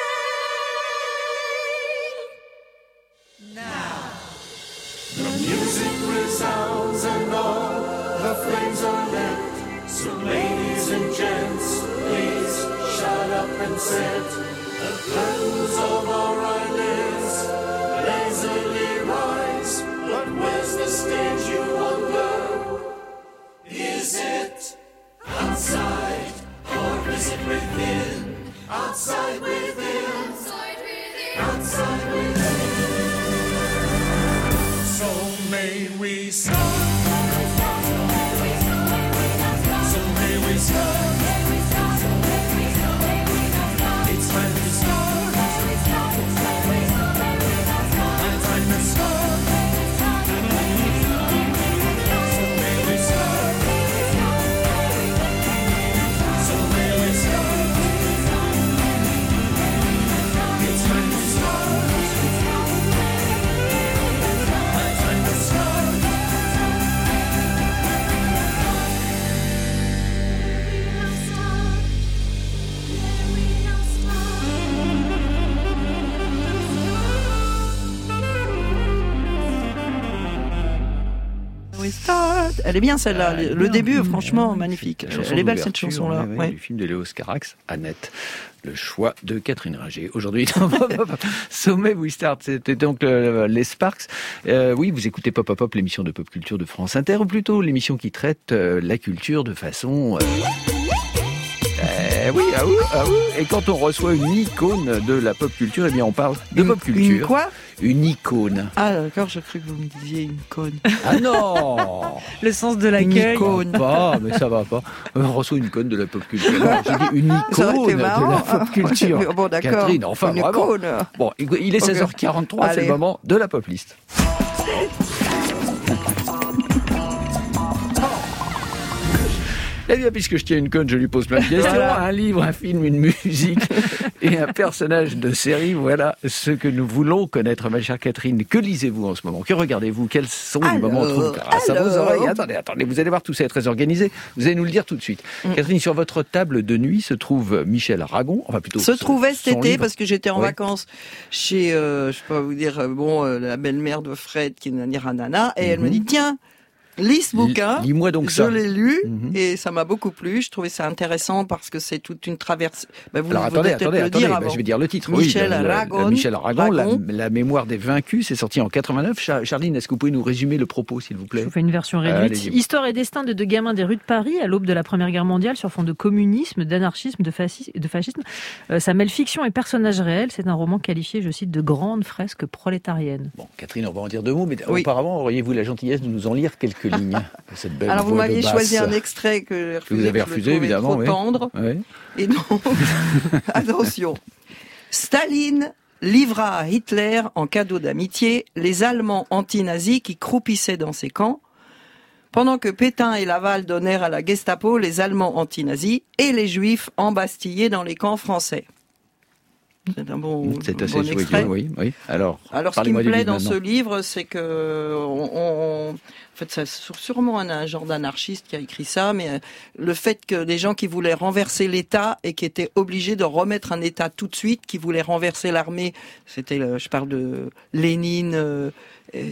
D: vain. Now, the music resounds and all the flames are lit. So ladies and gents, please shut up and sit. The curtains of our eyelids lazily rise. But where's the stage, you wonder? Is it outside or is it within? Outside within, outside within. So may we start. So may we start. It's time to start. It's time to start. So may we start. So may we start. It's time to start. It's time to start.
B: We start. Elle est bien celle-là.
A: Elle est
B: Le
A: bien.
B: début, franchement, magnifique.
A: Chanson
B: Elle est belle cette
A: d'ouverture,
B: chanson-là.
A: ouais, ouais,
B: Ouais.
A: du film de Léo Scarax, Annette. Le choix de Catherine Ringer. Aujourd'hui, Sommet We Start, c'était donc euh, les Sparks. Euh, oui, vous écoutez Pop Pop Pop, l'émission de pop culture de France Inter, ou plutôt l'émission qui traite euh, la culture de façon... Euh... Eh oui, ah oui, ah oui. Et quand on reçoit une icône de la pop culture, eh bien on parle de
B: Une-
A: pop culture.
B: une quoi
A: Une icône.
B: Ah d'accord, j'ai cru que vous me disiez une conne.
A: Ah non.
F: Le sens de
B: Une
F: l'accueil.
B: icône.
A: Pas, mais ça va pas. On reçoit une icône de la pop culture. Non, j'ai dit une
B: Ça aurait
A: icône
B: été
A: de
B: marrant.
A: la pop culture.
B: Bon d'accord.
A: Catherine, enfin
B: une
A: vraiment.
B: cône.
A: Bon, il est seize heures quarante-trois, c'est
B: Allez.
A: le moment de la pop list. Eh bien, puisque je tiens une conne, je lui pose plein de questions.
B: Voilà.
A: Un livre, un film, une musique et un personnage de série. Voilà ce que nous voulons connaître, ma chère Catherine. Que lisez-vous en ce moment? Que regardez-vous? Quels sont les moments trop grâce à vos oreilles? Attendez, attendez, vous allez voir, tout ça est très organisé. Vous allez nous le dire tout de suite. Mm. Catherine, sur votre table de nuit se trouve Michel Aragon. Enfin, plutôt.
B: Se
A: son,
B: trouvait cet été
A: livre.
B: Parce que j'étais en
A: oui.
B: vacances chez, euh, je peux pas vous dire, euh, bon, euh, la belle-mère de Fred qui est Nana Nana, et mm-hmm. elle me dit, tiens, lis ce bouquin.
A: Lis-moi donc
B: je
A: ça.
B: Je l'ai lu
A: mm-hmm.
B: et ça m'a beaucoup plu. Je trouvais ça intéressant parce que c'est toute une traversée. Ben vous,
A: Alors
B: vous
A: attendez,
B: devez
A: attendez,
B: le
A: attendez.
B: dire
A: Ben,
B: avant.
A: je vais dire le titre.
B: Michel
A: oui,
B: Aragon.
A: La, Michel Aragon, la,
B: Aragon.
A: la mémoire des vaincus, c'est sorti en quatre-vingt-neuf. Char- Charline, est-ce que vous pouvez nous résumer le propos, s'il vous plaît?
F: Je vous fais une version réduite.
A: Allez-y.
F: Histoire et destin de deux gamins des rues de Paris à l'aube de la Première Guerre mondiale sur fond de communisme, d'anarchisme, de, fascisme. De fascisme. Euh, ça mêle fiction et personnages réels. C'est un roman qualifié, je cite, de grande fresque prolétarienne.
A: Bon, Catherine, on va en dire deux mots, mais
B: oui.
A: auparavant, auriez-vous la gentillesse de nous en lire quelques lignes de cette belle
B: Alors vous
A: voix de
B: m'aviez
A: basse.
B: choisi un extrait que,
A: que vous avez refusé, évidemment.
B: Trop
A: oui.
B: tendre.
A: Oui.
B: Et donc, attention. Staline livra à Hitler, en cadeau d'amitié, les Allemands anti-nazis qui croupissaient dans ses camps, pendant que Pétain et Laval donnèrent à la Gestapo les Allemands anti-nazis et les Juifs embastillés dans les camps français. C'est un bon,
A: c'est
B: un
A: assez
B: bon
A: chouette,
B: extrait.
A: Oui, oui. Alors,
B: Alors, ce qui me plaît dans
A: maintenant.
B: ce livre, c'est que, on, on, en fait, c'est sûrement un, un genre d'anarchiste qui a écrit ça, mais le fait que des gens qui voulaient renverser l'État et qui étaient obligés de remettre un État tout de suite, qui voulaient renverser l'armée, c'était, je parle de Lénine euh, et,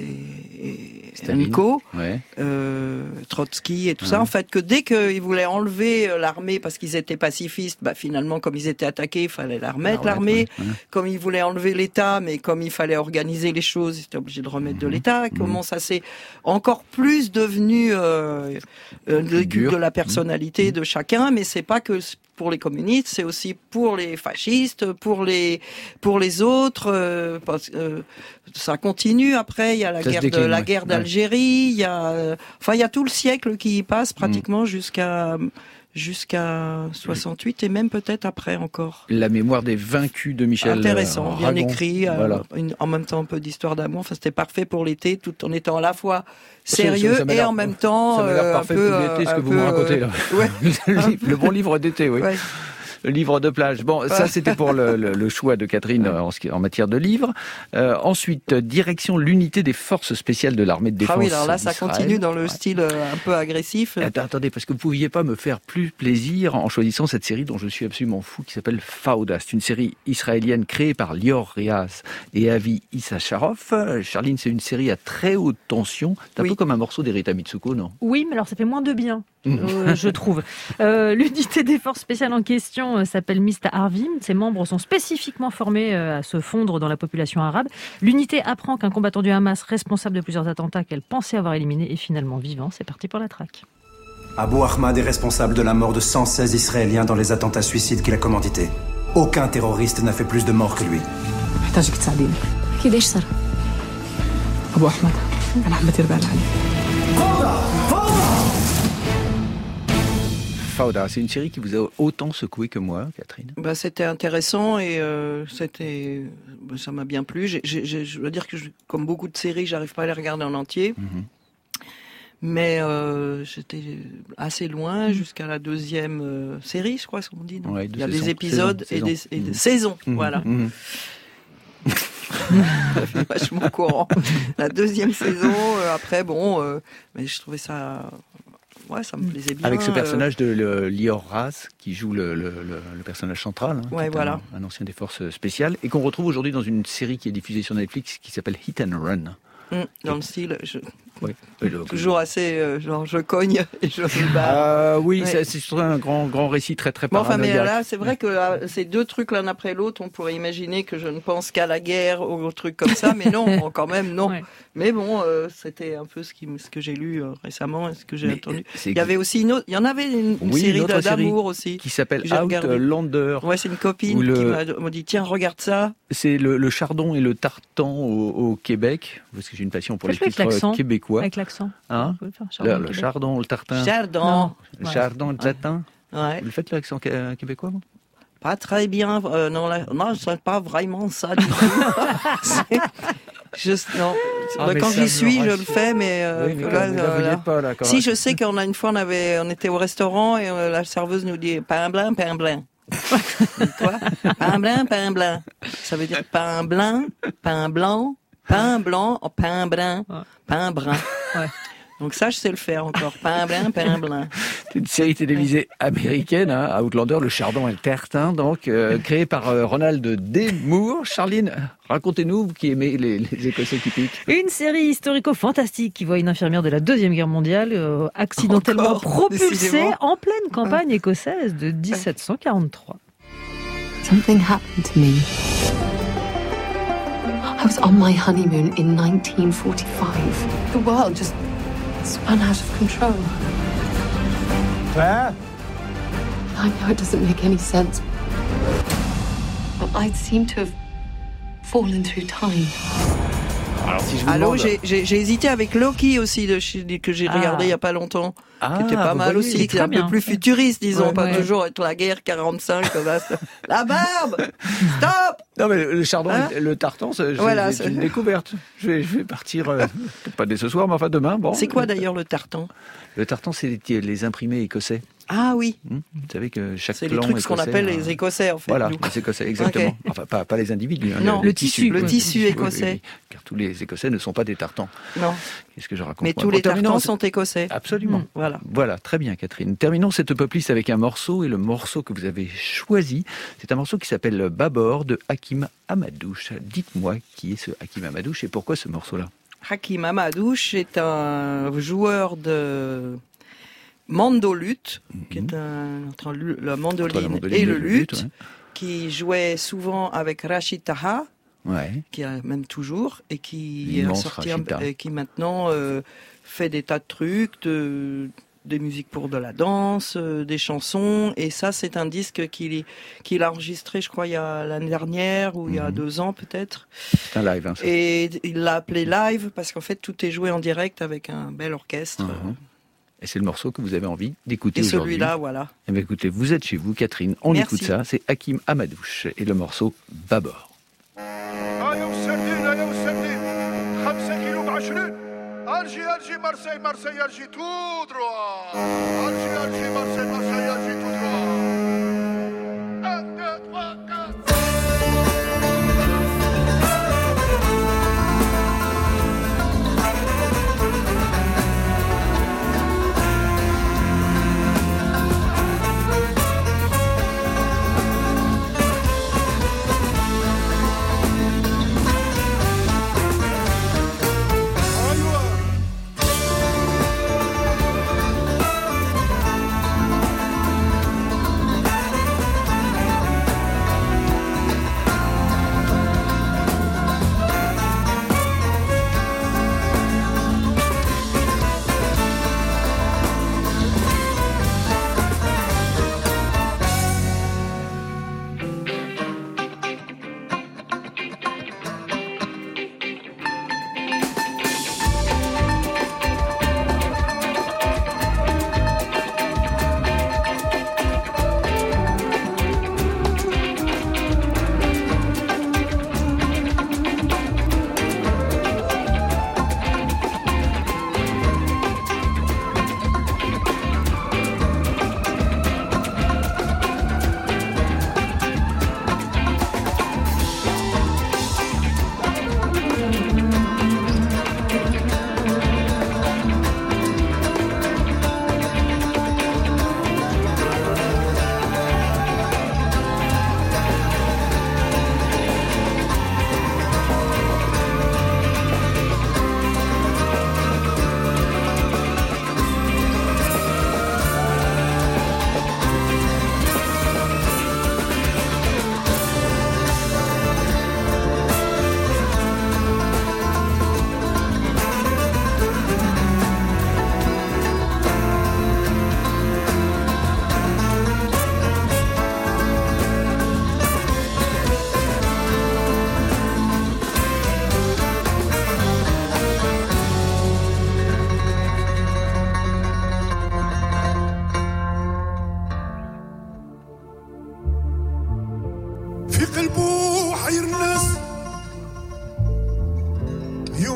B: et Nico,
A: ouais.
B: euh, Trotsky et tout
A: ouais.
B: ça, en fait, que dès qu'ils voulaient enlever l'armée parce qu'ils étaient pacifistes, bah finalement, comme ils étaient attaqués, il fallait la remettre, ah, l'armée. Ouais, ouais. Comme ils voulaient enlever l'État, mais comme il fallait organiser les choses, ils étaient obligés de remettre mmh. de l'État. Mmh. Comment ça s'est encore plus devenu euh, euh, le culte de la personnalité mmh. de chacun, mais c'est pas que pour les communistes, c'est aussi pour les fascistes, pour les pour les autres. Euh, parce, euh, ça continue. Après, il y a la ça guerre décline, de la ouais. guerre d'Algérie. Il y a, euh, enfin, il y a tout le siècle qui y passe pratiquement mmh. jusqu'à jusqu'à soixante-huit et même peut-être après encore.
A: La mémoire des vaincus de Michel
B: Intéressant,
A: Aragon.
B: bien écrit,
A: voilà.
B: euh, une, en même temps un peu d'histoire d'amour. Enfin, c'était parfait pour l'été, tout en étant à la fois sérieux ça, ça et en même temps
A: ça m'a l'air
B: euh,
A: parfait
B: un peu,
A: pour l'été, ce que vous me racontez là.
B: Ouais.
A: Le bon livre d'été, oui. Ouais. Le livre de plage. Bon, ça c'était pour le, le, le choix de Catherine en, en matière de livres. Euh, ensuite, direction l'unité des forces spéciales de l'armée de défense.
B: Ah oui, alors là, ça
A: d'Israël.
B: continue dans le ouais. style un peu agressif.
A: Attends, attendez, parce que vous pouviez pas me faire plus plaisir en choisissant cette série dont je suis absolument fou, qui s'appelle Fauda. C'est une série israélienne créée par Lior Rias et Avi Issacharov. Charline, c'est une série à très haute tension. C'est un oui. peu comme un morceau d'Erita Mitsuko, non?
F: Oui, mais alors ça fait moins de bien. euh, je trouve. Euh, l'unité des forces spéciales en question euh, s'appelle Mista Arvim. Ses membres sont spécifiquement formés euh, à se fondre dans la population arabe. L'unité apprend qu'un combattant du Hamas responsable de plusieurs attentats qu'elle pensait avoir éliminés est finalement vivant. C'est parti pour la traque.
N: Abu Ahmad est responsable de la mort de cent seize Israéliens dans les attentats suicides qu'il a commandités. Aucun terroriste n'a fait plus de morts que lui.
O: محتاجك تساعديني. أكيد إيش صار؟ أبو أحمد أنا حبيت يربع علي.
A: Fauda, c'est une série qui vous a autant secoué que moi, Catherine.
B: Bah, c'était intéressant et euh, c'était, bah, ça m'a bien plu. J'ai, j'ai, je veux dire que, je, comme beaucoup de séries, j'arrive pas à les regarder en entier. Mm-hmm. Mais euh, j'étais assez loin jusqu'à la deuxième euh, série, je crois, ce qu'on dit. Non
A: ouais,
B: Il y a
A: saison,
B: des épisodes
A: saison,
B: et,
A: saison.
B: des, et des
A: mmh.
B: saisons,
A: mmh.
B: voilà.
A: Mmh.
B: Vachement courant. La deuxième saison, euh, après, bon, euh, mais je trouvais ça... Ouais, ça me plaisait bien.
A: Avec ce personnage euh... de le, Lior Ras, qui joue le, le, le, le personnage central, hein,
B: ouais,
A: qui est
B: voilà.
A: un, un ancien des forces spéciales, et qu'on retrouve aujourd'hui dans une série qui est diffusée sur Netflix, qui s'appelle Hit and Run.
B: Mmh, dans et... le style... Je...
A: Oui.
B: Toujours assez, euh, genre, je cogne et je me bats.
A: Euh, oui,
B: ouais.
A: c'est, c'est surtout un grand, grand récit très, très
B: bon,
A: paranoïaque.
B: Enfin, mais là, c'est vrai que là, ces deux trucs l'un après l'autre, on pourrait imaginer que je ne pense qu'à la guerre ou aux trucs comme ça, mais non, bon, quand même, non. Ouais. Mais bon, euh, c'était un peu ce, qui, ce que j'ai lu euh, récemment et ce que j'ai mais entendu. Il y avait aussi une autre, il y en avait une, une
A: oui,
B: série
A: une
B: d'amour
A: série
B: aussi.
A: Qui s'appelle Outlander.
B: Ouais, c'est une copine le... qui m'a, m'a dit, tiens, regarde ça.
A: C'est le, le chardon et le tartan au, au Québec, parce que j'ai une passion pour les titres québécois.
F: Avec l'accent.
A: Hein le, le chardon, le tartin.
B: Chardon.
F: Non.
A: Le ouais. chardon, le tartin.
B: Ouais.
A: Vous le faites l'accent québécois, non?
B: Pas très bien. Euh, non, la, non, c'est pas vraiment ça du tout. c'est juste, non.
A: Ah,
B: bah,
A: mais
B: quand
A: ça
B: j'y suis,
A: me
B: je
A: rassure.
B: le fais, mais, euh,
A: Oui, mais
B: là,
A: là, vous
B: là,
A: n'y
B: là.
A: êtes pas, là, quand
B: Si,
A: même.
B: je sais qu'on a une fois, on avait, on était au restaurant et euh, la serveuse nous dit pain blanc, pain blanc. Et toi, pain blanc, pain blanc. Ça veut dire pain blanc, pain blanc, pain blanc, pain brun, pain brun.
F: Ouais.
B: Donc ça, je sais le faire encore. Pain blanc, pain blanc.
A: C'est une série télévisée américaine, hein, Outlander, le chardon et le tertin, donc euh, créée par euh, Ronald D. Moore. Charline, racontez-nous, vous qui aimez les, les Écossais typiques.
F: Une série historico-fantastique qui voit une infirmière de la Deuxième Guerre mondiale euh, accidentellement
B: Encore,
F: propulsée
B: décidément.
F: en pleine campagne écossaise de dix-sept cent quarante-trois.
O: Something happened to me. I was on my honeymoon in nineteen forty-five. The world just spun out of control.
N: Claire?
O: I know it doesn't make any sense. But I seem to have fallen through time.
A: Alors, si je vous
B: Allô,
A: demande...
B: j'ai, j'ai, j'ai hésité avec Loki aussi, de, chez- que j'ai
F: Ah.
B: regardé il y a pas longtemps.
A: Ah,
B: qui était pas
A: vous
B: mal
A: voyez,
B: aussi,
A: il est
B: qui est
F: très
B: un
F: bien.
B: peu plus futuriste, disons,
F: Ouais,
B: pas
F: ouais.
B: toujours être la guerre quarante-cinq comme ça. La barbe! Stop!
A: Non, mais le le chardon,
B: Hein
A: le tartan, c'est
B: Voilà,
A: c'est
B: c'est-
A: une découverte. Je vais, je vais partir, euh, peut-être pas dès ce soir, mais enfin demain. Bon.
B: C'est quoi d'ailleurs le tartan?
A: Le tartan, c'est les, les imprimés écossais.
B: Ah oui,
A: Hmm, vous savez que chaque
B: c'est les
A: clan
B: trucs ce qu'on
A: écossais
B: appelle
A: a-
B: les Écossais en fait.
A: Voilà,
B: nous.
A: les Écossais, exactement.
B: Ok.
A: Enfin, pas, pas les individus. hein,
B: Non,
F: le tissu,
B: le
F: ouais.
B: tissu
A: Oui, oui,
B: écossais.
A: oui, car tous les Écossais ne sont pas des tartans.
B: Non,
A: Qu'est-ce que je raconte
B: mais
A: moi
B: tous
A: Bon,
B: les
A: terminons
B: tartans
A: cette-
B: sont écossais.
A: Absolument.
B: Voilà.
A: Voilà, très bien Catherine. Terminons cette pop list avec un morceau, et le morceau que vous avez choisi, c'est un morceau qui s'appelle Babor de Hakim Hamadouche. Dites-moi qui est ce Hakim Hamadouche et pourquoi ce morceau-là?
B: Hakim Hamadouche est un joueur de mandolute, qui est un, entre le- la mandoline,
A: Entre la mandoline
B: et
A: et
B: le
A: le
B: luth,
A: luth, ouais.
B: qui jouait souvent avec Rachid Taha,
A: Ouais.
B: qui a même toujours, et qui
A: L'immense
B: a sorti
A: Rachid Taha.
B: un- et qui maintenant euh, fait des tas de trucs, de, des musiques pour de la danse, euh, des chansons, et ça c'est un disque qu'il qu'il a enregistré, je crois, il y a l'année dernière ou il y a
A: Mhm.
B: deux ans peut-être.
A: C'est un live. Hein, ça.
B: Et il l'a appelé live parce qu'en fait tout est joué en direct avec un bel orchestre.
A: Mhm. Et c'est le morceau que vous avez envie d'écouter
B: Et
A: aujourd'hui.
B: celui-là, voilà.
A: Eh bien, écoutez, vous êtes chez vous, Catherine. On
B: Merci.
A: écoute ça. C'est Hakim Hamadouche et le morceau Babor.
P: هيا وسردين هيا وسردين خمسة كيلو بعشرين أرجي أرجي مارسي مارسي أرجي تو دروا أرجي أرجي مارسي مارسي أرجي تو دروا un, deux, trois, quatre.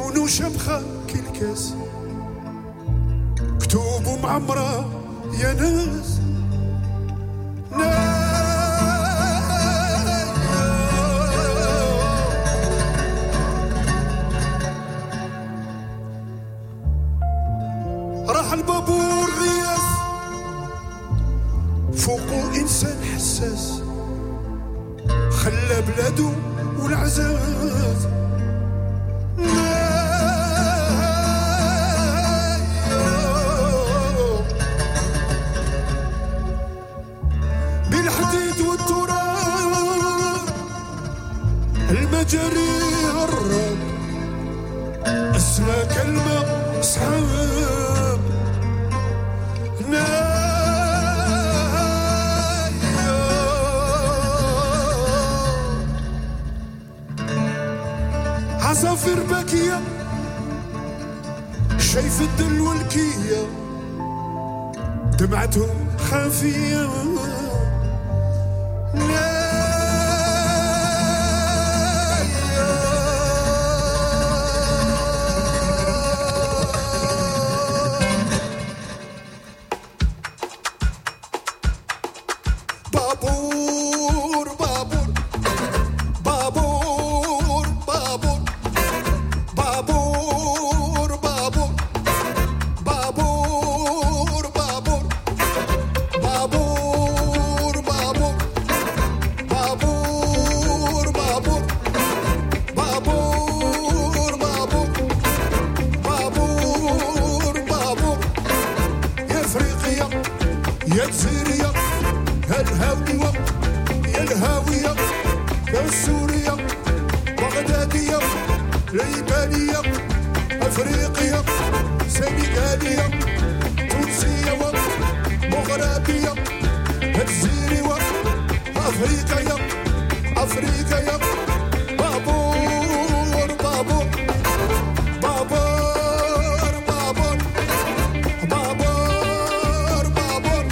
Q: لونه شمخة كالكاس كتوب معمرة يا ناس راح البابور غياس فوقو إنسان حساس خلى بلادو والعزاز بالحديد والتراب المجاري الراب اسمى كلمة صحاب عصافير باكية شايف الدل والكية دمعتهم خافية بابور بابور بابور بابور بابور بابور بابور بابور بابور بابور بابور بابور بابور بابور بابور بابور يا افريقيا يا جزيرية يا الهاوية يا الهاوية يا سوريا بغدادية ليبانية افريقيا سنغالية تونسية مغربية جزيرية افريقيا افريقيا بابور بابور بابور بابور بابور بابور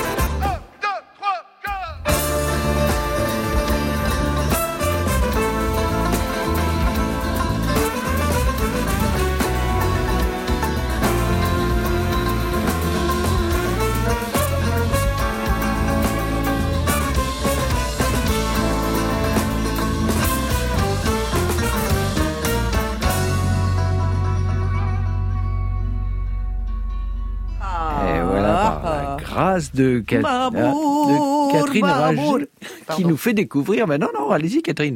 A: Et voilà, par la grâce de, Cat-
B: Babour,
A: de Catherine
B: Babour.
A: Rager, qui
B: Pardon.
A: nous fait découvrir. Mais non, non, allez-y, Catherine.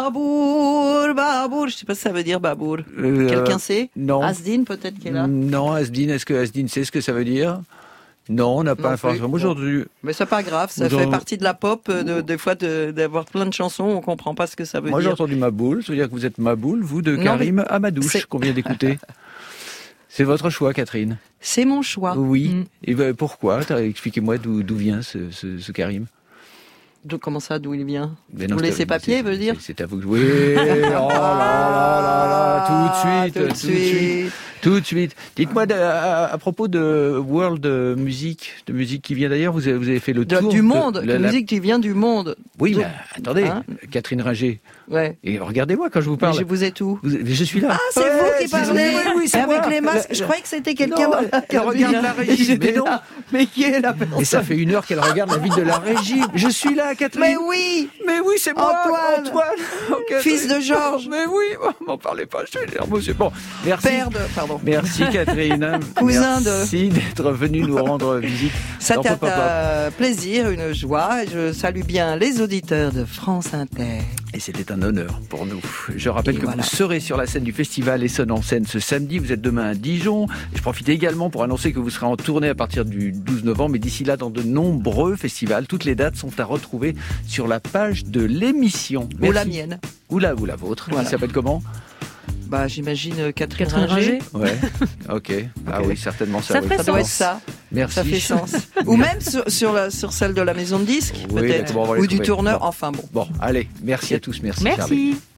B: Babour, Babour, je sais pas si ça veut dire Babour.
A: Euh,
B: Quelqu'un sait?
A: Non.
B: Asdine peut-être qui est là.
A: Non, Asdine, est-ce que Asdine sait ce que ça veut dire? Non, on n'a pas
B: Non
A: l'information.
B: plus.
A: Aujourd'hui,
B: Mais c'est pas grave, ça
A: Vous
B: fait
A: en-
B: partie de la pop, euh, de, des fois de- d'avoir plein de chansons, on comprend pas ce que ça veut
A: moi j'ai
B: dire.
A: entendu Maboul, ça veut dire que vous êtes Maboul, vous de
B: Non,
A: Karim
B: mais-
A: Amadouche,
B: c'est-
A: qu'on vient d'écouter. C'est votre choix, Catherine.
B: C'est mon choix.
A: Oui.
B: Mm.
A: Et ben, pourquoi? T'as- Expliquez-moi d'où d'où vient ce, ce, ce Karim.
B: Donc, comment ça, d'où il vient?
A: Mais
B: Vous
A: non,
B: laissez
A: c'est-
B: papier,
A: c'est-
B: veut dire?
A: C'est à vous de jouer. Oh là là là là, tout de suite,
B: tout de
A: tout de suite, tout de suite. Dites-moi de- à, à propos de World Music, de musique qui vient d'ailleurs, vous avez, vous avez fait le
B: De-
A: tour
B: du
A: de
B: monde,
A: la-
B: la
A: la-
B: musique qui vient du monde.
A: Oui,
B: Donc-
A: mais attendez,
B: Hein
A: Catherine Ringer.
B: Ouais.
A: Et regardez-moi quand je vous parle.
B: Mais je vous êtes où?
A: Vous- je suis là.
B: Ah, c'est
A: Ouais,
B: vous qui
A: c'est-
B: parlez
A: oui, oui, c'est
B: avec
A: moi.
B: les masques.
A: La-
B: Je
A: la-
B: croyais que c'était quelqu'un
A: Non,
B: de- qui
A: elle regarde
B: regarde
A: la régie.
B: J'étais
A: Mais non.
B: là. Mais qui est la personne?
A: Et ça fait une heure qu'elle regarde la ville de la régie. Je suis là, Catherine.
B: Mais oui!
A: Mais oui, c'est moi,
B: Antoine,
A: Antoine. Ok,
B: fils de Georges.
A: Mais oui, m'en parlez pas, je suis nerveux. C'est bon. Merci.
B: Père de, pardon.
A: Merci, Catherine.
B: Cousin de-
A: Merci d'être venu nous rendre visite. dans
B: C'était
A: Pop Pop Pop.
B: un plaisir, une joie. Je salue bien les auditeurs de France Inter.
A: Et c'était un honneur pour nous. Je rappelle
B: Et
A: que
B: voilà.
A: vous serez sur la scène du festival Essonne en scène ce samedi. Vous êtes demain à Dijon. Et je profite également pour annoncer que vous serez en tournée à partir du douze novembre. Mais d'ici là, dans de nombreux festivals. Toutes les dates sont à retrouver sur la page de l'émission.
B: Ou la
A: Merci.
B: mienne.
A: Ou la, ou la vôtre.
B: Voilà.
A: Qui s'appelle comment?
B: Bah, j'imagine euh, Catherine,
F: Catherine
B: Ringer.
F: Ringer.
A: Ouais. Ok. Ah oui, certainement ça.
F: Ça
A: oui.
F: fait
B: Ça doit être
F: sens.
B: ça.
A: Merci.
B: Ça fait sens. Ou même sur, sur, la, sur celle de la maison de disques,
A: Oui,
B: peut-être.
A: d'accord, on va les
B: Ou du
A: trouver.
B: tourneur.
A: Bon.
B: Enfin bon.
A: Bon, allez. Merci à tous. Merci. Charlie.
F: Merci.